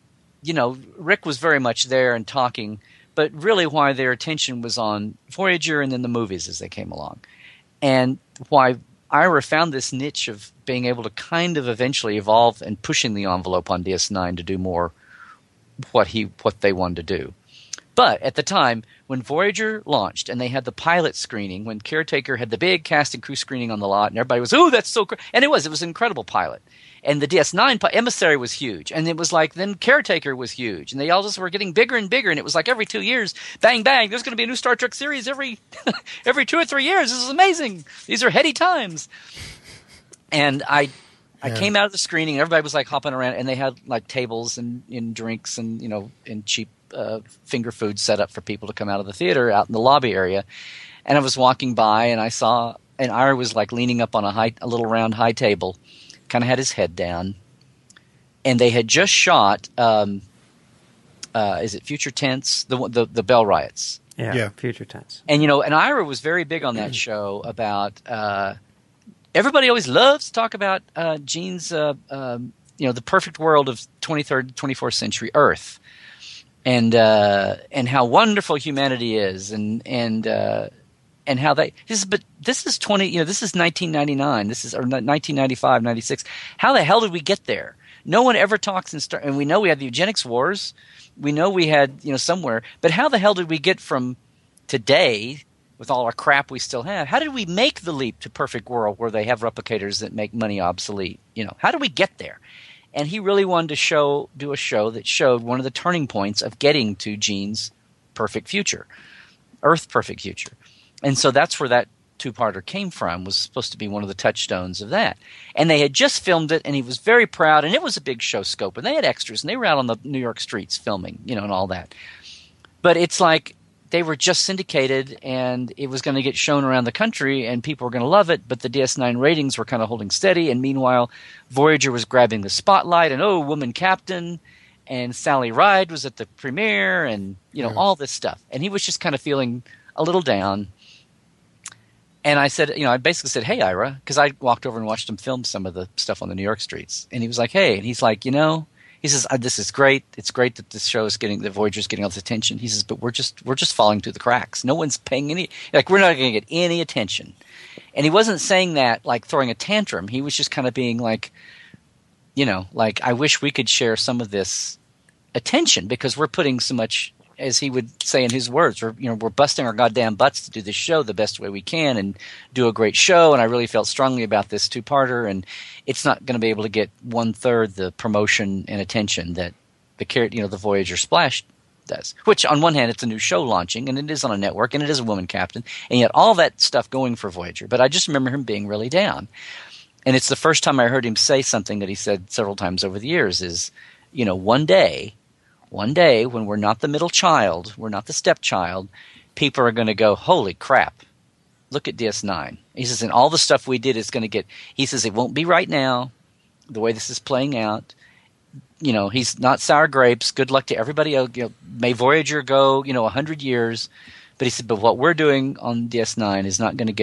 Rick was very much there and talking, but really why their attention was on Voyager and then the movies as they came along. And why Ira found this niche of being able to kind of eventually evolve and pushing the envelope on DS9 to do more what they wanted to do. But at the time, when Voyager launched and they had the pilot screening, when Caretaker had the big cast and crew screening on the lot and everybody was, oh, that's so great. And it was an incredible pilot. And the DS9 Emissary was huge. And it was like then Caretaker was huge. And they all just were getting bigger and bigger. And it was like every 2 years, bang, bang, there's going to be a new Star Trek series every 2 or 3 years. This is amazing. These are heady times. And I came out of the screening and everybody was like hopping around. And they had like tables and drinks and, and cheap finger food set up for people to come out of the theater out in the lobby area. And I was walking by and I saw – and Ira was like leaning up on a little round high table – kind of had his head down, and they had just shot. Is it Future Tense? The Bell Riots. Yeah, Future Tense. And and Ira was very big on that show about. Everybody always loves to talk about Gene's, the perfect world of 23rd, 24th century Earth, and how wonderful humanity is, and how this is 1999, this is or 1995, 96. How the hell did we get there? No one ever talks and we know we had the eugenics wars. We know we had, somewhere, but how the hell did we get from today with all our crap we still have? How did we make the leap to perfect world where they have replicators that make money obsolete? How did we get there? And he really wanted to do a show that showed one of the turning points of getting to Gene's perfect future, Earth perfect future. And so that's where that two-parter came from, was supposed to be one of the touchstones of that. And they had just filmed it, and he was very proud, and it was a big show scope, and they had extras, and they were out on the New York streets filming, and all that. But it's like they were just syndicated, and it was going to get shown around the country, and people were going to love it, but the DS9 ratings were kind of holding steady, and meanwhile, Voyager was grabbing the spotlight, and woman captain, and Sally Ride was at the premiere, and, all this stuff. And he was just kind of feeling a little down. And I said, I basically said, hey, Ira, because I walked over and watched him film some of the stuff on the New York streets. And he was like, hey. And he's like, he says, this is great. It's great that this show is the Voyager's getting all this attention. He says, but we're just falling through the cracks. No one's paying we're not going to get any attention. And he wasn't saying that like throwing a tantrum. He was just kind of being like, I wish we could share some of this attention because we're putting so much, as he would say in his words, we're busting our goddamn butts to do this show the best way we can and do a great show. And I really felt strongly about this two-parter, and it's not going to be able to get 1/3 the promotion and attention that the Voyager Splash does. Which, on one hand, it's a new show launching, and it is on a network, and it is a woman captain, and yet all that stuff going for Voyager. But I just remember him being really down. And it's the first time I heard him say something that he said several times over the years is, one day when we're not the middle child, we're not the stepchild, people are going to go, holy crap, look at DS9. He says, and all the stuff we did is going to get – he says it won't be right now the way this is playing out. He's not sour grapes. Good luck to everybody else. May Voyager go, 100 years. But he said, but what we're doing on DS9 is not going to get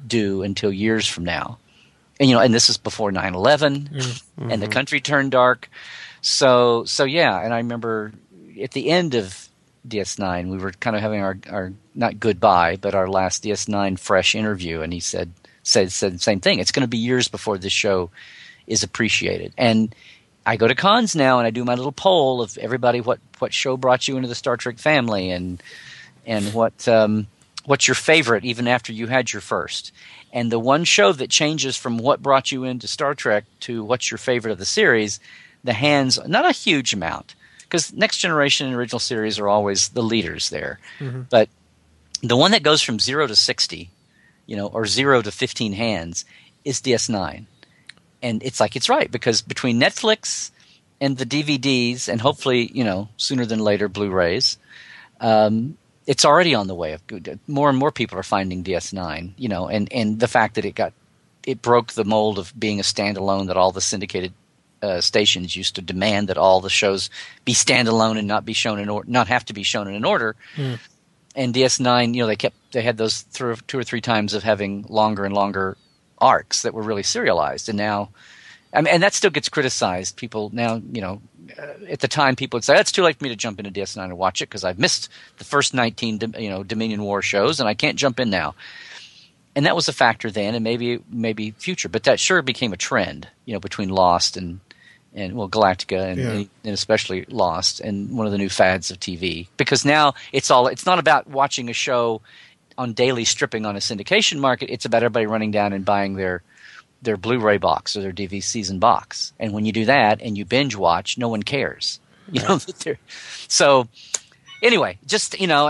do until years from now. And and this is before 9/11, and the country turned dark. So yeah, and I remember at the end of DS9, we were kind of having our not goodbye, but our last DS9 fresh interview, and he said the same thing. It's going to be years before this show is appreciated. And I go to cons now, and I do my little poll of everybody, what show brought you into the Star Trek family, and what's your favorite, even after you had your first. And the one show that changes from what brought you into Star Trek to what's your favorite of the series, the hands, not a huge amount, because Next Generation and original series are always the leaders there. But the one that goes from 0 to 60, or 0 to 15 hands is DS9. And it's right, because between Netflix and the DVDs and hopefully, sooner than later Blu-rays, it's already on the way of good. More and more people are finding DS9, and the fact that it broke the mold of being a standalone that all the syndicated stations used to demand that all the shows be standalone and not have to be shown in an order. And DS9, they had those 2 or 3 times of having longer and longer arcs that were really serialized, and now, and that still gets criticized. People now, at the time, people would say it's too late for me to jump into DS9 and watch it because I've missed the first 19, Dominion War shows, and I can't jump in now. And that was a factor then, and maybe future, but that sure became a trend, between Lost and Galactica and especially Lost, and one of the new fads of TV, because now it's not about watching a show on daily stripping on a syndication market. It's about everybody running down and buying their Blu-ray box or their DVD season box. And when you do that and you binge watch, no one cares. So anyway, just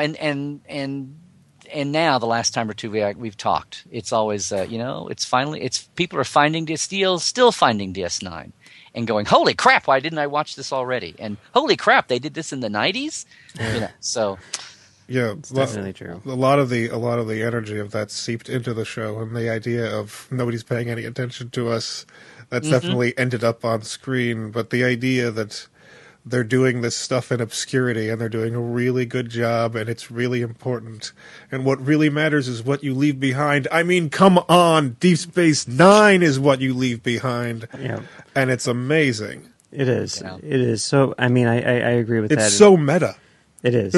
and now the last time or two we've talked, it's always it's people are still finding DS9 and going, holy crap, why didn't I watch this already? And holy crap, they did this in the 90s. So. Yeah, it's definitely true. A lot of the energy of that seeped into the show, and the idea of nobody's paying any attention to us, that's definitely ended up on screen. But the idea that they're doing this stuff in obscurity, and they're doing a really good job, and it's really important, and what really matters is what you leave behind. I mean, come on, Deep Space Nine is what you leave behind, and it's amazing. It is. It is. So, I mean, I agree with that. It's so meta. It is.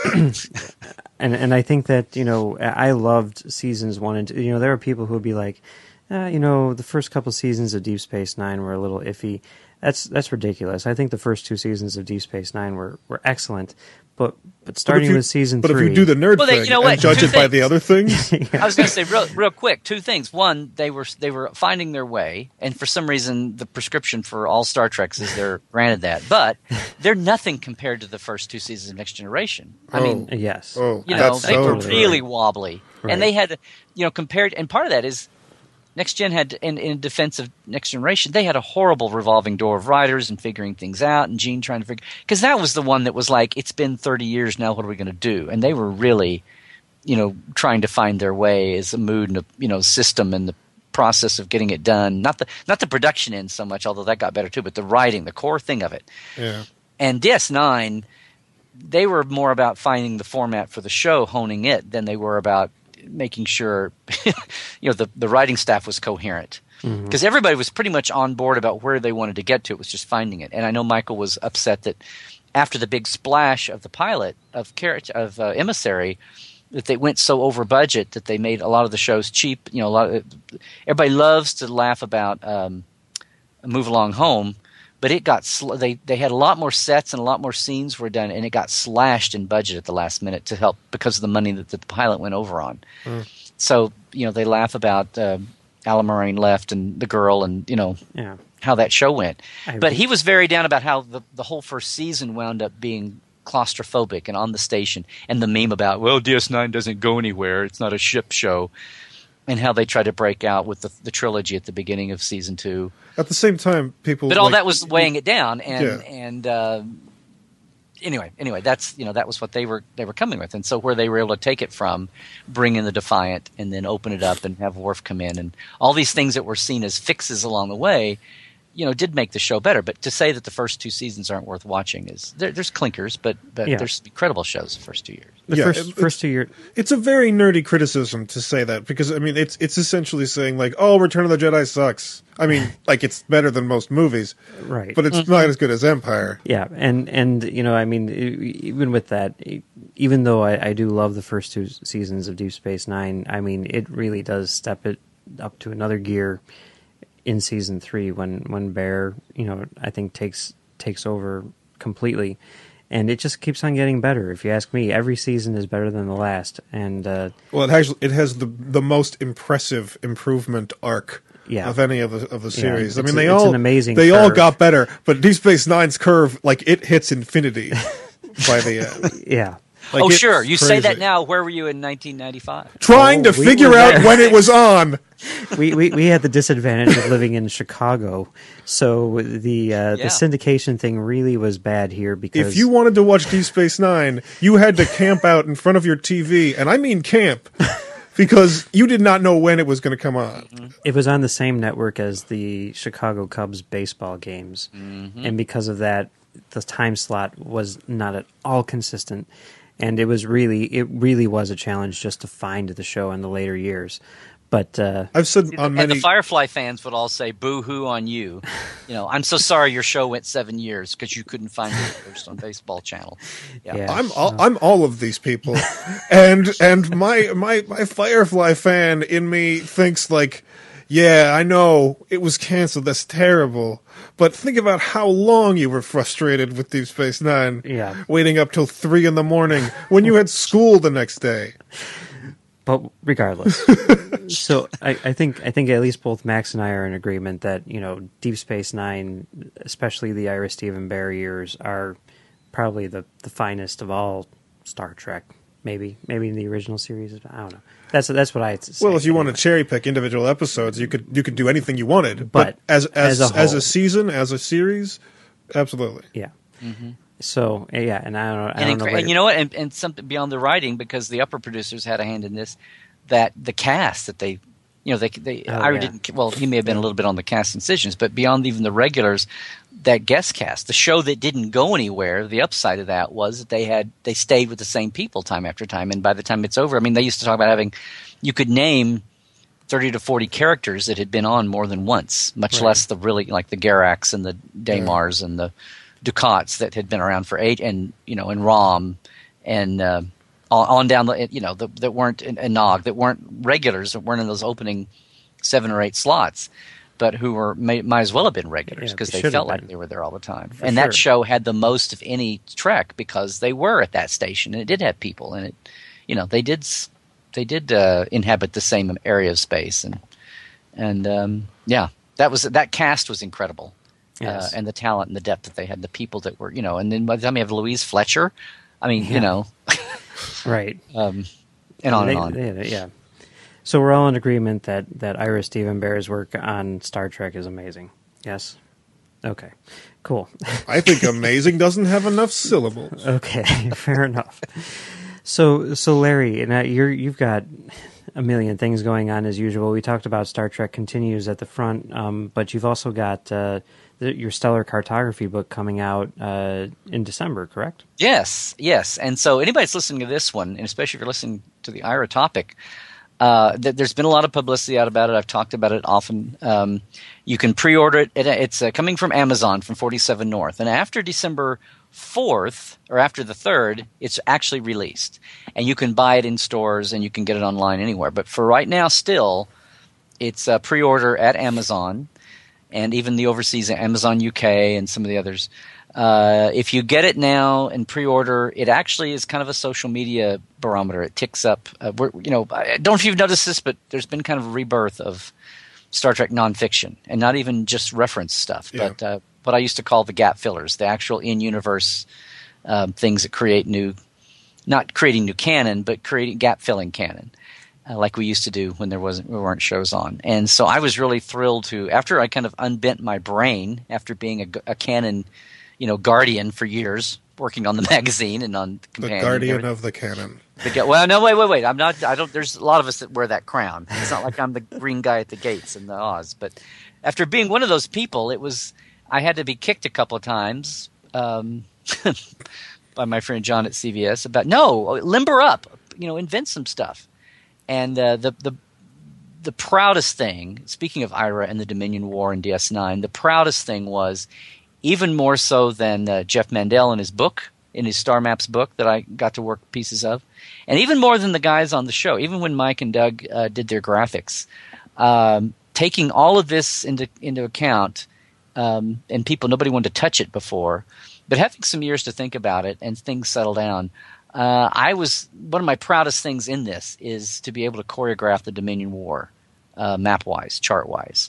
and I think that, I loved seasons 1 and 2. There are people who would be like, the first couple seasons of Deep Space Nine were a little iffy. That's ridiculous. I think the first 2 seasons of Deep Space Nine were excellent. But starting with season 3... But if you do the nerd thing and judge it by the other things... I was going to say real quick, 2 things. One, they were finding their way, and for some reason the prescription for all Star Treks is they're granted that. But they're nothing compared to the first 2 seasons of Next Generation. I mean, yes. They were really wobbly. Right. And they had, compared... And part of that is Next Gen had, in defense of Next Generation, they had a horrible revolving door of writers and figuring things out, and Gene trying to figure... Because that was the one that was like, it's been 30 years now, what are we going to do? And they were really, trying to find their way as a mood and system and the process of getting it done. Not the production end so much, although that got better too, but the writing, the core thing of it. Yeah. And DS9, they were more about finding the format for the show, honing it, than they were about making sure the writing staff was coherent, because everybody was pretty much on board about where they wanted to get to. It was just finding it. And I know Michael was upset that after the big splash of the pilot of Emissary, that they went so over budget that they made a lot of the shows cheap. Everybody loves to laugh about Move Along Home, but it got they had a lot more sets and a lot more scenes were done, and it got slashed in budget at the last minute to help because of the money that the pilot went over on. So they laugh about Alan Moraine left and the girl and how that show went. But he was very down about how the whole first season wound up being claustrophobic and on the station, and the meme about DS9 doesn't go anywhere, it's not a ship show. And how they tried to break out with the trilogy at the beginning of season 2. At the same time, people... But all that was weighing it down, and anyway, that's that was what they were coming with, and so where they were able to take it from, bring in the Defiant, and then open it up and have Worf come in, and all these things that were seen as fixes along the way, did make the show better. But to say that the first 2 seasons aren't worth watching is there's clinkers, but there's incredible shows the first 2 years. The first 2 years. It's a very nerdy criticism to say that, because I mean it's essentially saying like, oh, Return of the Jedi sucks. I mean, like, it's better than most movies, right? But it's not as good as Empire. Yeah, and I mean, even with that, even though I do love the first 2 seasons of Deep Space Nine, I mean, it really does step it up to another gear in season 3 when Bear, I think takes over completely, and it just keeps on getting better. If you ask me, every season is better than the last, and well, it has the most impressive improvement arc. Yeah. Of any of the series. Yeah, I mean, it's an amazing they curve. all got better, but Deep Space Nine's curve, like, it hits infinity by the end. Yeah. Like, sure. You say that now. Where were you in 1995? Trying to figure out when it was on. We had the disadvantage of living in Chicago, so the syndication thing really was bad here, because if you wanted to watch Deep Space Nine, you had to camp out in front of your TV, and I mean camp. Because you did not know when it was going to come on. It was on the same network as the Chicago Cubs baseball games. Mm-hmm. And because of that, the time slot was not at all consistent. And it really was a challenge just to find the show in the later years. But I've said on many, and the Firefly fans would all say, "Boo-hoo on you!" I'm so sorry your show went 7 years because you couldn't find it first on Baseball Channel. Yeah. I'm all of these people, and my Firefly fan in me thinks like, yeah, I know it was canceled. That's terrible. But think about how long you were frustrated with Deep Space Nine. Yeah, waiting up till 3 a.m. when you had school the next day. But regardless, so I think at least both Max and I are in agreement that Deep Space Nine, especially the Ira Steven Behr years, are probably the finest of all Star Trek. Maybe in the original series. I don't know. That's what I say. Well, if you want to cherry pick individual episodes, you could do anything you wanted. But as a season, as a series, absolutely. Yeah. Mm-hmm. So and I don't know. And you know what? And something beyond the writing, because the upper producers had a hand in this. That the cast that they Ira didn't. Well, he may have been a little bit on the cast decisions, but beyond even the regulars, that guest cast, the show that didn't go anywhere. The upside of that was that they stayed with the same people time after time, and by the time it's over, I mean, they used to talk about you could name 30 to 40 characters that had been on more than once, much less the really like the Garaks and the Daymars and the Ducats that had been around for 8, and and Rom and on down the that weren't in Nog, that weren't regulars, that weren't in those opening 7 or 8 slots, but who might as well have been regulars because they felt like they were there all the time. And that show had the most of any Trek because they were at that station, and it did have people, and it they did inhabit the same area of space, and that cast was incredible. Yes. And the talent and the depth that they had, the people that were, and then by the time you have Louise Fletcher, I mean, right. And on and on. Yeah. So we're all in agreement that Ira Steven Behr's work on Star Trek is amazing. Yes? Okay. Cool. I think amazing doesn't have enough syllables. Okay, fair enough. So Larry, and you've got a million things going on as usual. We talked about Star Trek Continues at the front, but you've also got your Stellar Cartography book coming out in December, correct? Yes. And so anybody that's listening to this one, and especially if you're listening to the Ira topic, there's been a lot of publicity out about it. I've talked about it often. You can pre-order it. It's coming from Amazon from 47 North. And after December 4th, or after the 3rd, it's actually released. And you can buy it in stores and you can get it online anywhere. But for right now still, it's pre-order at Amazon. And even the overseas Amazon UK and some of the others. If you get it now and pre-order, it actually is kind of a social media barometer. It ticks up. I don't know if you've noticed this, but there's been kind of a rebirth of Star Trek nonfiction, and not even just reference stuff, but what I used to call the gap fillers, the actual in-universe things that create not creating new canon, but creating gap-filling canon. Like we used to do when we weren't shows on. And so I was really thrilled to, after I kind of unbent my brain after being a canon, guardian for years, working on the magazine and on the companion. The guardian of the canon. Well, no, wait. I'm not. I don't. There's a lot of us that wear that crown. It's not like I'm the green guy at the gates in the Oz. But after being one of those people, I had to be kicked a couple of times by my friend John at CVS about limber up, invent some stuff. And the proudest thing, speaking of IRA and the Dominion War and DS9, the proudest thing was, even more so than Jeff Mandel in his Star Maps book that I got to work pieces of, and even more than the guys on the show, even when Mike and Doug did their graphics, taking all of this into account, and nobody wanted to touch it before, but having some years to think about it and things settle down, one of my proudest things in this is to be able to choreograph the Dominion War, map-wise, chart-wise.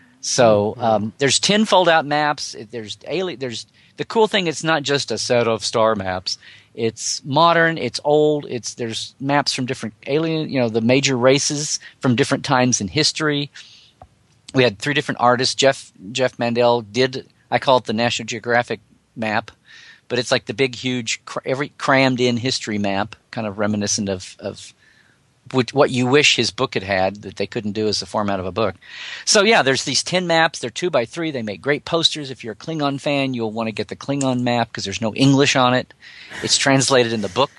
So there's 10 fold-out maps. There's the cool thing. It's not just a set of star maps. It's modern. It's old. There's maps from different the major races from different times in history. We had 3 different artists. Jeff Mandel did. I call it the National Geographic map, but it's like the big, huge, crammed-in history map, kind of reminiscent of what you wish his book had that they couldn't do as the format of a book. So yeah, there's these 10 maps. They're 2x3. They make great posters. If you're a Klingon fan, you'll want to get the Klingon map because there's no English on it. It's translated in the book.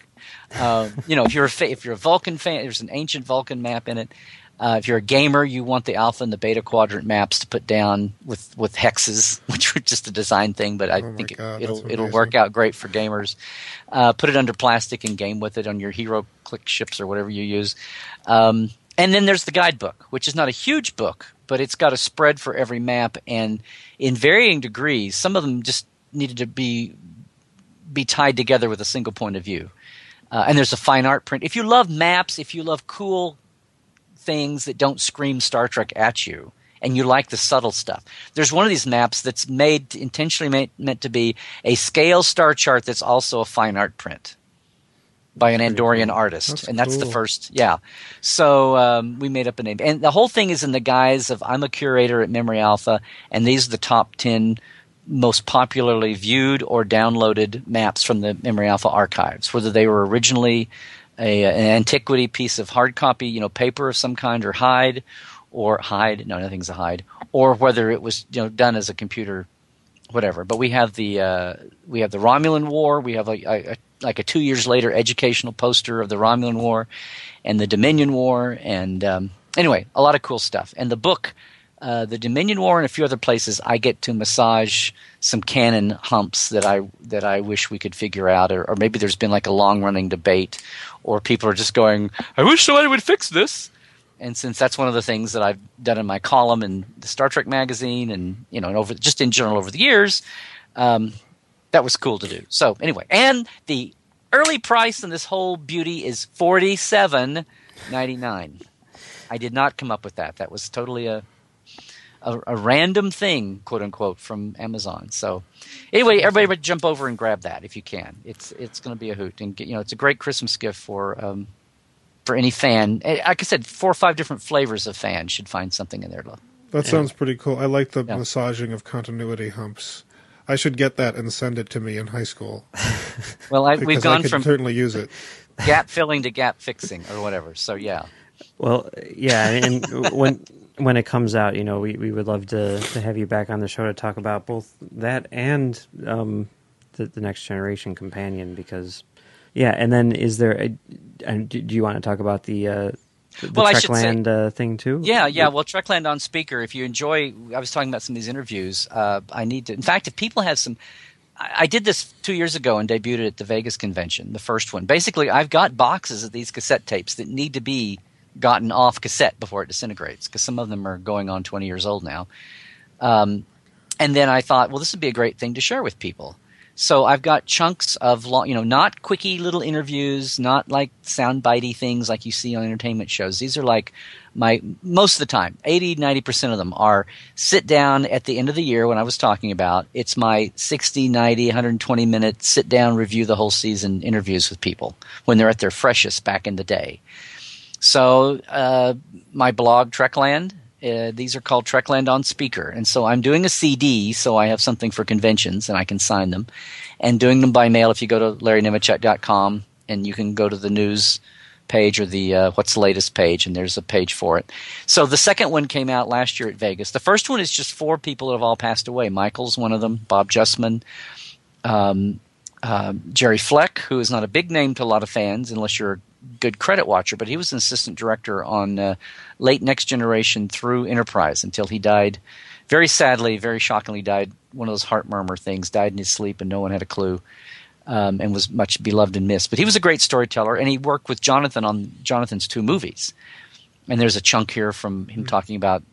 If you're a Vulcan fan, there's an ancient Vulcan map in it. If you're a gamer, you want the Alpha and the Beta quadrant maps to put down with hexes, which are just a design thing, but I think it'll work out great for gamers. Put it under plastic and game with it on your Hero Click ships or whatever you use. And then there's the guidebook, which is not a huge book, but it's got a spread for every map, and in varying degrees, some of them just needed to be tied together with a single point of view. And there's a fine art print. If you love maps, if you love cool things that don't scream Star Trek at you, and you like the subtle stuff, there's one of these maps that's intentionally meant to be a scale star chart that's also a fine art print by an Andorian artist. That's the first. Yeah. So we made up a name, and the whole thing is in the guise of I'm a curator at Memory Alpha, and these are the top 10 most popularly viewed or downloaded maps from the Memory Alpha archives, whether they were originally an antiquity piece of hard copy, paper of some kind, or hide, no, nothing's a hide, or whether it was done as a computer, whatever. But we have the Romulan War. We have like a 2 years later educational poster of the Romulan War and the Dominion War, and anyway, a lot of cool stuff. And the book, the Dominion War and a few other places, I get to massage some canon humps that I wish we could figure out, or maybe there's been like a long running debate, or people are just going, I wish somebody would fix this. And since that's one of the things that I've done in my column in the Star Trek magazine, and and just in general over the years, that was cool to do. So anyway, and the early price on this whole beauty is $47.99. I did not come up with that. That was totally a random thing, quote unquote, from Amazon. So anyway, everybody jump over and grab that if you can. It's going to be a hoot, and it's a great Christmas gift for any fan. Like I said, 4 or 5 different flavors of fans should find something in there. That sounds pretty cool. I like the massaging of continuity humps. I should get that and send it to me in high school. Well, we've gone from certainly use it. Gap filling to gap fixing or whatever. So yeah. Well, yeah, and when it comes out, we would love to have you back on the show to talk about both that and the Next Generation companion, because and then is there do you want to talk about the Trekland thing too? Yeah. Well, Trekland on speaker. If you enjoy, I was talking about some of these interviews. I need to. In fact, if people have some, I did this 2 years ago and debuted it at the Vegas convention, the first one. Basically, I've got boxes of these cassette tapes that need to be gotten off cassette before it disintegrates, because some of them are going on 20 years old now. And then I thought, well, this would be a great thing to share with people. So I've got chunks of long, not quickie little interviews, not like soundbitey things like you see on entertainment shows. These are like most of the time, 80, 90% of them are sit down at the end of the year when I was talking about. It's my 60, 90, 120 minute sit down, review the whole season interviews with people when they're at their freshest back in the day. So my blog, Trekland, These are called Trekland on Speaker. And so I'm doing a CD, so I have something for conventions and I can sign them. And doing them by mail, if you go to LarryNemecek.com, and you can go to the news page or the What's the Latest page, and there's a page for it. So the second one came out last year at Vegas. The first one is just 4 people that have all passed away. Michael's one of them, Bob Justman, Jerry Fleck, who is not a big name to a lot of fans unless you're a good credit watcher, but he was an assistant director on late Next Generation through Enterprise until he died. Very sadly, very shockingly died, one of those heart murmur things, died in his sleep and no one had a clue, and was much beloved and missed. But he was a great storyteller, and he worked with Jonathan on Jonathan's 2 movies. And there's a chunk here from him talking about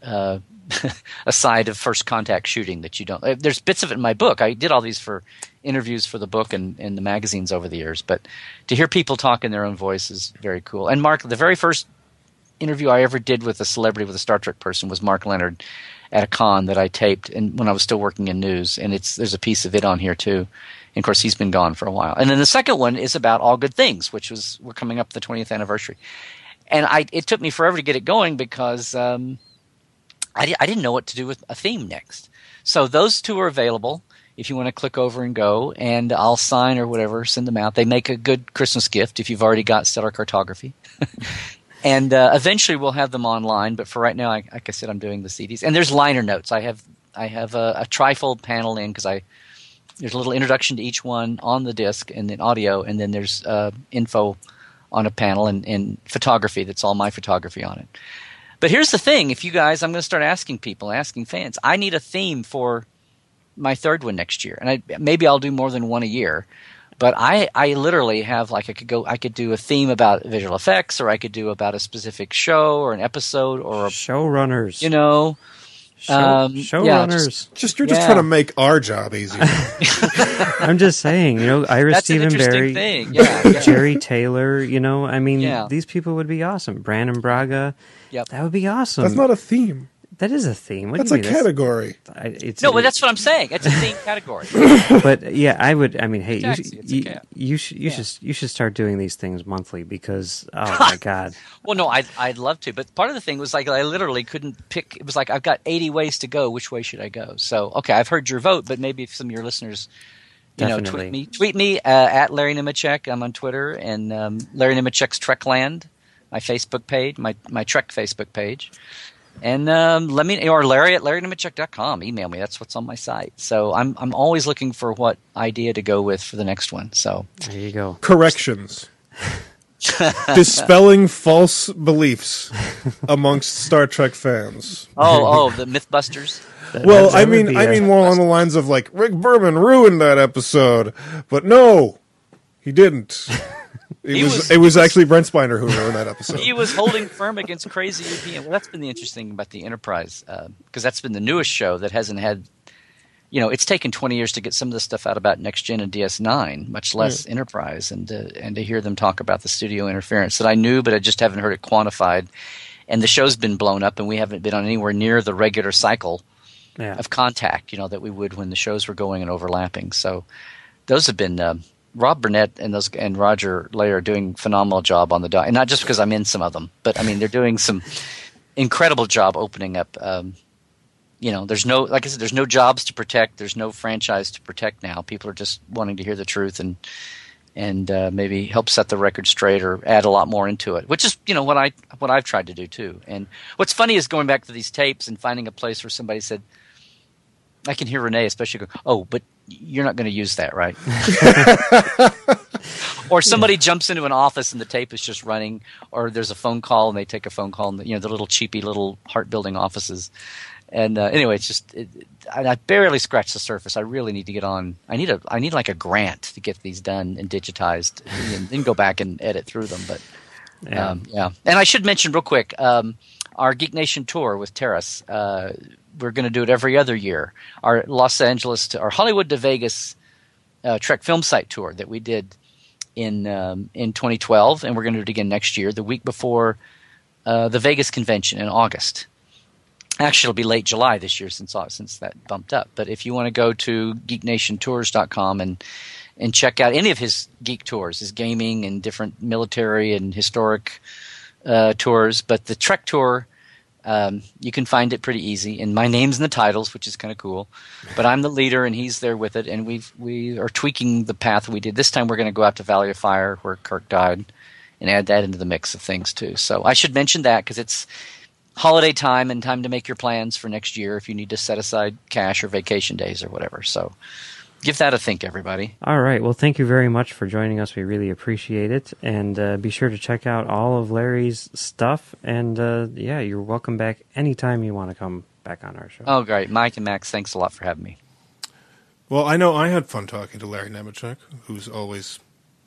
a side of First Contact shooting that you don't – there's bits of it in my book. I did all these for interviews for the book and the magazines over the years. But to hear people talk in their own voice is very cool. And Mark, the very first interview I ever did with a celebrity, with a Star Trek person, was Mark Leonard at a con that I taped and when I was still working in news. And there's a piece of it on here too. And of course, he's been gone for a while. And then the second one is about All Good Things, which we're coming up the 20th anniversary. And it took me forever to get it going because I didn't know what to do with a theme next. So those 2 are available if you want to click over and go, and I'll sign or whatever, send them out. They make a good Christmas gift if you've already got stellar cartography. And eventually we'll have them online, but for right now, like I said, I'm doing the CDs. And there's liner notes. I have a trifold panel in because there's a little introduction to each one on the disc and then audio, and then there's info on a panel and photography. That's all my photography on it. But here's the thing. If you guys – I'm going to start asking fans. I need a theme for my third one next year. And maybe I'll do more than one a year. But I literally have like I could do a theme about visual effects, or I could do about a specific show or an episode or showrunners. You know, showrunners. You're just trying to make our job easier. I'm just saying, Ira That's Stephen an interesting Berry, thing. Yeah. Jerry Taylor. These people would be awesome. Brandon Braga. Yep. That would be awesome. That's not a theme. That is a theme. That's a category. But that's what I'm saying. It's a theme category. But yeah, I would. I mean, hey, you should start doing these things monthly because oh my god. Well, no, I'd love to, but part of the thing was like I literally couldn't pick. It was like I've got 80 ways to go. Which way should I go? So okay, I've heard your vote, but maybe if some of your listeners, tweet me at Larry Nemecek. I'm on Twitter, and Larry Nemecek's Trekland, my Facebook page, my Trek Facebook page. And let me, or Larry at LarryNemecek.com. Email me. That's what's on my site. So I'm always looking for what idea to go with for the next one. So there you go. Corrections. Dispelling false beliefs amongst Star Trek fans. Oh, the Mythbusters. Well, I mean more along the lines of like Rick Berman ruined that episode, but no, he didn't. It was actually Brent Spiner who ruined that episode. He was holding firm against crazy UPN. Well, that's been the interesting about the Enterprise, because that's been the newest show that hasn't had, it's taken 20 years to get some of the stuff out about Next Gen and DS9, much less Enterprise, and to hear them talk about the studio interference that I knew, but I just haven't heard it quantified. And the show's been blown up, and we haven't been on anywhere near the regular cycle of contact, that we would when the shows were going and overlapping. So those have been Rob Burnett and Roger Lair are doing a phenomenal job on the doc, and not just because I'm in some of them, but I mean they're doing some incredible job opening up. There's no, like I said, there's no jobs to protect, there's no franchise to protect now. People are just wanting to hear the truth and maybe help set the record straight or add a lot more into it, which is what I've tried to do too. And what's funny is going back to these tapes and finding a place where somebody said, I can hear Renee especially go, "Oh, but you're not going to use that, right?" Or somebody jumps into an office and the tape is just running, or there's a phone call and they take a phone call, and the little cheapy little heart-building offices. And anyway, it's just I barely scratched the surface. I really need to get on. I need like a grant to get these done and digitized, and then go back and edit through them. But yeah. And I should mention real quick our Geek Nation tour with Terrace. We're going to do it every other year. Our our Hollywood to Vegas Trek film site tour that we did in 2012, and we're going to do it again next year, the week before the Vegas convention in August. Actually, it'll be late July this year since that bumped up. But if you want to go to geeknationtours.com and check out any of his geek tours, his gaming and different military and historic tours, but the Trek tour You can find it pretty easy. And my name's in the titles, which is kind of cool. But I'm the leader, and he's there with it. And we are tweaking the path we did. This time we're going to go out to Valley of Fire, where Kirk died, and add that into the mix of things, too. So I should mention that because it's holiday time and time to make your plans for next year if you need to set aside cash or vacation days or whatever. So give that a think, everybody. All right. Well, thank you very much for joining us. We really appreciate it. And be sure to check out all of Larry's stuff. And, you're welcome back anytime you want to come back on our show. Oh, great. Mike and Max, thanks a lot for having me. Well, I know I had fun talking to Larry Nemechek, who's always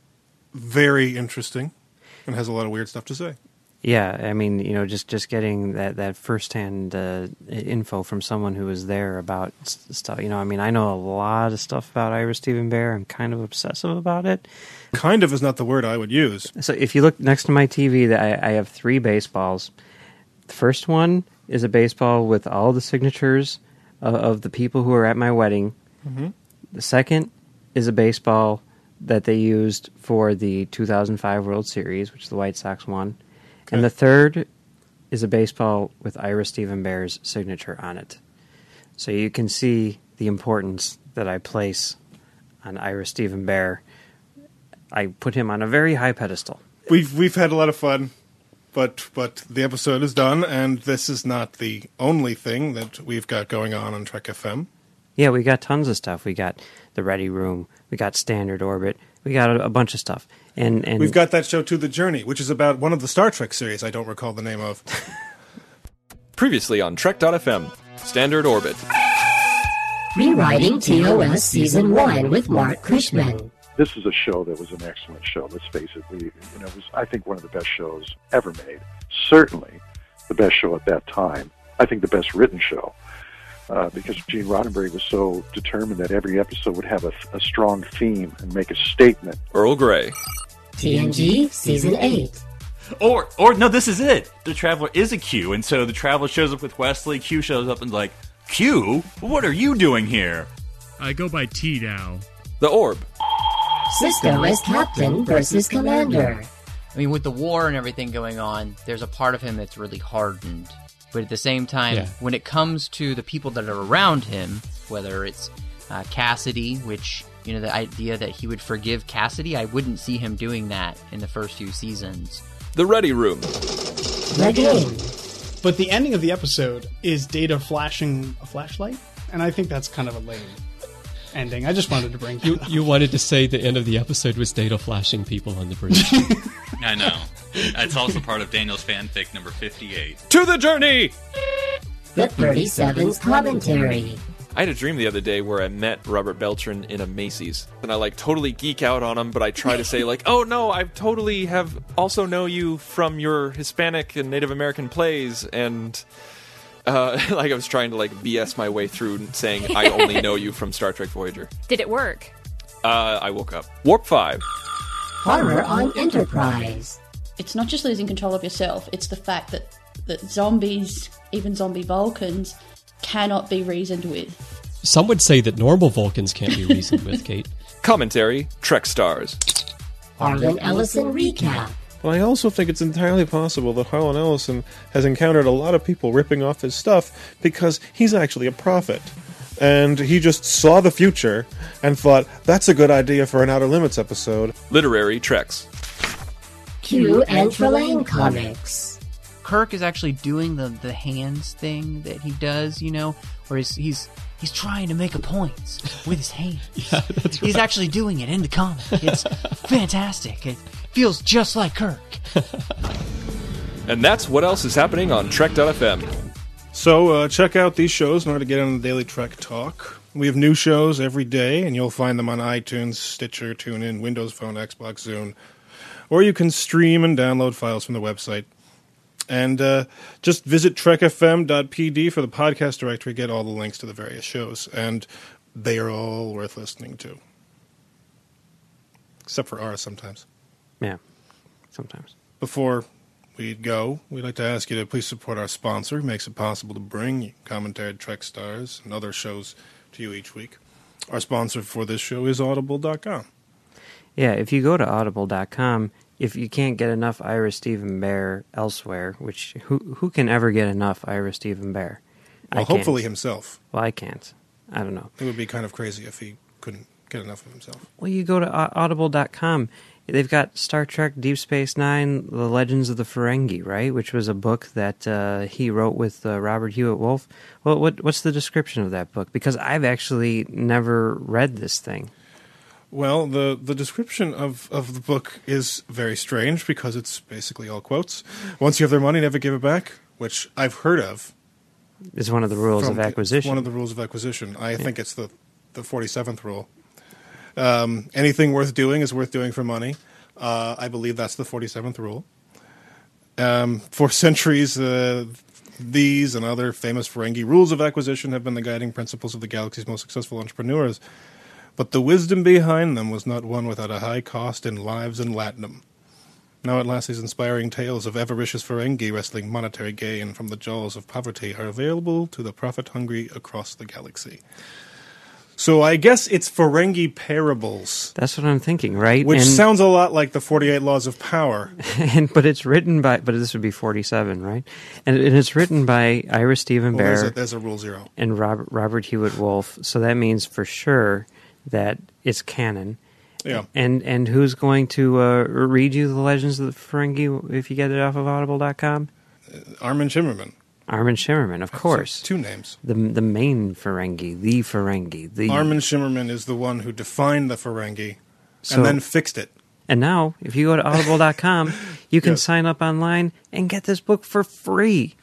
very interesting and has a lot of weird stuff to say. Yeah, I mean, just getting that firsthand info from someone who was there about stuff. I mean, I know a lot of stuff about Ira Steven Behr. I'm kind of obsessive about it. Kind of is not the word I would use. So if you look next to my TV, I have 3 baseballs. The first one is a baseball with all the signatures of the people who were at my wedding. Mm-hmm. The second is a baseball that they used for the 2005 World Series, which the White Sox won. Okay. And the third is a baseball with Ira Steven Behr's signature on it. So you can see the importance that I place on Ira Steven Behr. I put him on a very high pedestal. We've had a lot of fun, but the episode is done, and this is not the only thing that we've got going on Trek FM. Yeah, we got tons of stuff. We got the Ready Room. We got Standard Orbit. We got a bunch of stuff. And we've got that show, To the Journey, which is about one of the Star Trek series I don't recall the name of. Previously on Trek.fm, Standard Orbit. Rewriting TOS Season 1 with Mark Cushman. This is a show that was an excellent show. Let's face it, it was, I think, one of the best shows ever made. Certainly the best show at that time. I think the best written show. Because Gene Roddenberry was so determined that every episode would have a strong theme and make a statement. Earl Grey. TNG Season 8. Or no, this is it. The Traveler is a Q, and so the Traveler shows up with Wesley. Q shows up and like, Q? What are you doing here? I go by T now. The Orb. Sisko as Captain versus Commander. I mean, with the war and everything going on, there's a part of him that's really hardened. But at the same time, when it comes to the people that are around him, whether it's Cassidy, which, the idea that he would forgive Cassidy, I wouldn't see him doing that in the first few seasons. The Ready Room. The Game. But the ending of the episode is Data flashing a flashlight, and I think that's kind of a lame ending. I just wanted to bring that up. You wanted to say the end of the episode was Data flashing people on the bridge. I know. That's also part of Daniel's fanfic number 58. To the Journey! The 37's Commentary. I had a dream the other day where I met Robert Beltran in a Macy's, and I totally geek out on him, but I try to say oh no, I totally have also know you from your Hispanic and Native American plays, and I was trying to BS my way through saying I only know you from Star Trek Voyager. Did it work? I woke up. Warp 5. Horror on Enterprise. It's not just losing control of yourself, it's the fact that zombies, even zombie Vulcans, cannot be reasoned with. Some would say that normal Vulcans can't be reasoned with, Kate. Commentary, Trek Stars. Harlan Ellison Recap. Well, I also think it's entirely possible that Harlan Ellison has encountered a lot of people ripping off his stuff because he's actually a prophet. And he just saw the future and thought, that's a good idea for an Outer Limits episode. Literary Treks. Q and Trelane Comics. Kirk is actually doing the hands thing that he does, where he's trying to make a point with his hands. Yeah, that's right. He's actually doing it in the comic. It's fantastic. It feels just like Kirk. And that's what else is happening on Trek.fm. So check out these shows in order to get on the Daily Trek Talk. We have new shows every day, and you'll find them on iTunes, Stitcher, TuneIn, Windows Phone, Xbox, Zune. Or you can stream and download files from the website. And just visit trekfm.pd for the podcast directory, get all the links to the various shows. And they are all worth listening to. Except for ours sometimes. Yeah, sometimes. Before we go, we'd like to ask you to please support our sponsor, who makes it possible to bring Commentary Trek Stars and other shows to you each week. Our sponsor for this show is Audible.com. Yeah, if you go to Audible.com, if you can't get enough Ira Stephen Bear elsewhere, which who can ever get enough Ira Stephen Bear? Well, hopefully himself. Well, I can't. I don't know. It would be kind of crazy if he couldn't get enough of himself. Well, you go to audible.com. They've got Star Trek Deep Space Nine, The Legends of the Ferengi, right? Which was a book that he wrote with Robert Hewitt Wolf. Well, what's the description of that book? Because I've actually never read this thing. Well, the description of the book is very strange because it's basically all quotes. Once you have their money, never give it back, which I've heard of. It's one of the rules of acquisition. One of the rules of acquisition. I think it's the 47th rule. Anything worth doing is worth doing for money. I believe that's the 47th rule. For centuries, these and other famous Ferengi rules of acquisition have been the guiding principles of the galaxy's most successful entrepreneurs. But the wisdom behind them was not one without a high cost in lives and latinum. Now at last these inspiring tales of avaricious Ferengi wresting monetary gain from the jaws of poverty are available to the profit-hungry across the galaxy. So I guess it's Ferengi parables. That's what I'm thinking, right? Which sounds a lot like the 48 Laws of Power. But it's written by, but this would be 47, right? And it's written by Ira Stephen Bear. There's a rule 0. And Robert Hewitt Wolf. So that means for sure that it's canon. Yeah. And who's going to read you The Legends of the Ferengi if you get it off of audible.com? Armin Shimmerman. Armin Shimmerman, of course. So 2 names. The main Ferengi, the Ferengi. Armin Shimmerman is the one who defined the Ferengi and then fixed it. And now, if you go to audible.com, you can sign up online and get this book for free.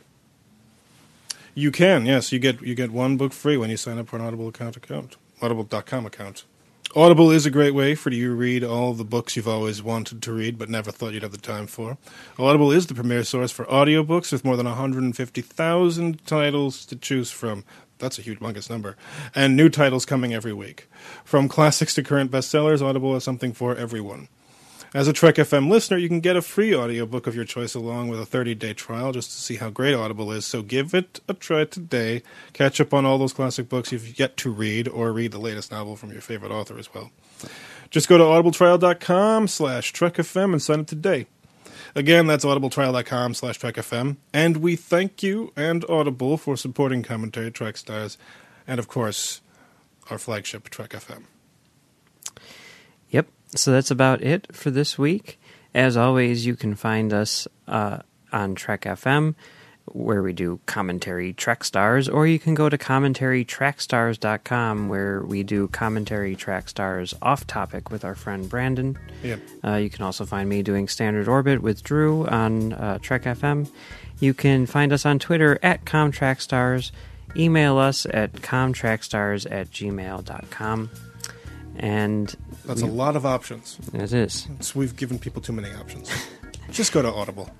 You can, yes. You get one book free when you sign up for an audible.com account. Audible is a great way for you to read all the books you've always wanted to read but never thought you'd have the time for. Audible is the premier source for audiobooks with more than 150,000 titles to choose from. That's a humongous number. And new titles coming every week. From classics to current bestsellers, Audible has something for everyone. As a Trek FM listener, you can get a free audiobook of your choice along with a 30-day trial just to see how great Audible is. So give it a try today. Catch up on all those classic books you've yet to read or read the latest novel from your favorite author as well. Just go to audibletrial.com/TrekFM and sign up today. Again, that's audibletrial.com/TrekFM. And we thank you and Audible for supporting Commentary Trek Stars and, of course, our flagship Trek FM. Yep. So that's about it for this week. As always, you can find us on Trek FM, where we do Commentary Trek Stars, or you can go to commentarytrackstars.com, where we do Commentary Trek Stars off topic with our friend Brandon. Yep. You can also find me doing Standard Orbit with Drew on Trek FM. You can find us on Twitter at ComTrackStars. Email us at comtrackstars@gmail.com. And that's a lot of options. It is. We've given people too many options. Just go to Audible.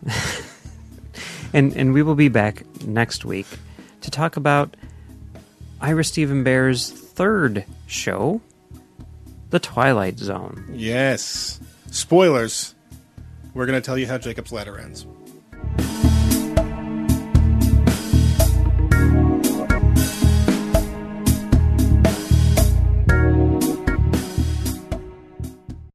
And we will be back next week to talk about Ira Stephen Bear's third show, The Twilight Zone. Yes. Spoilers. We're going to tell you how Jacob's Ladder ends.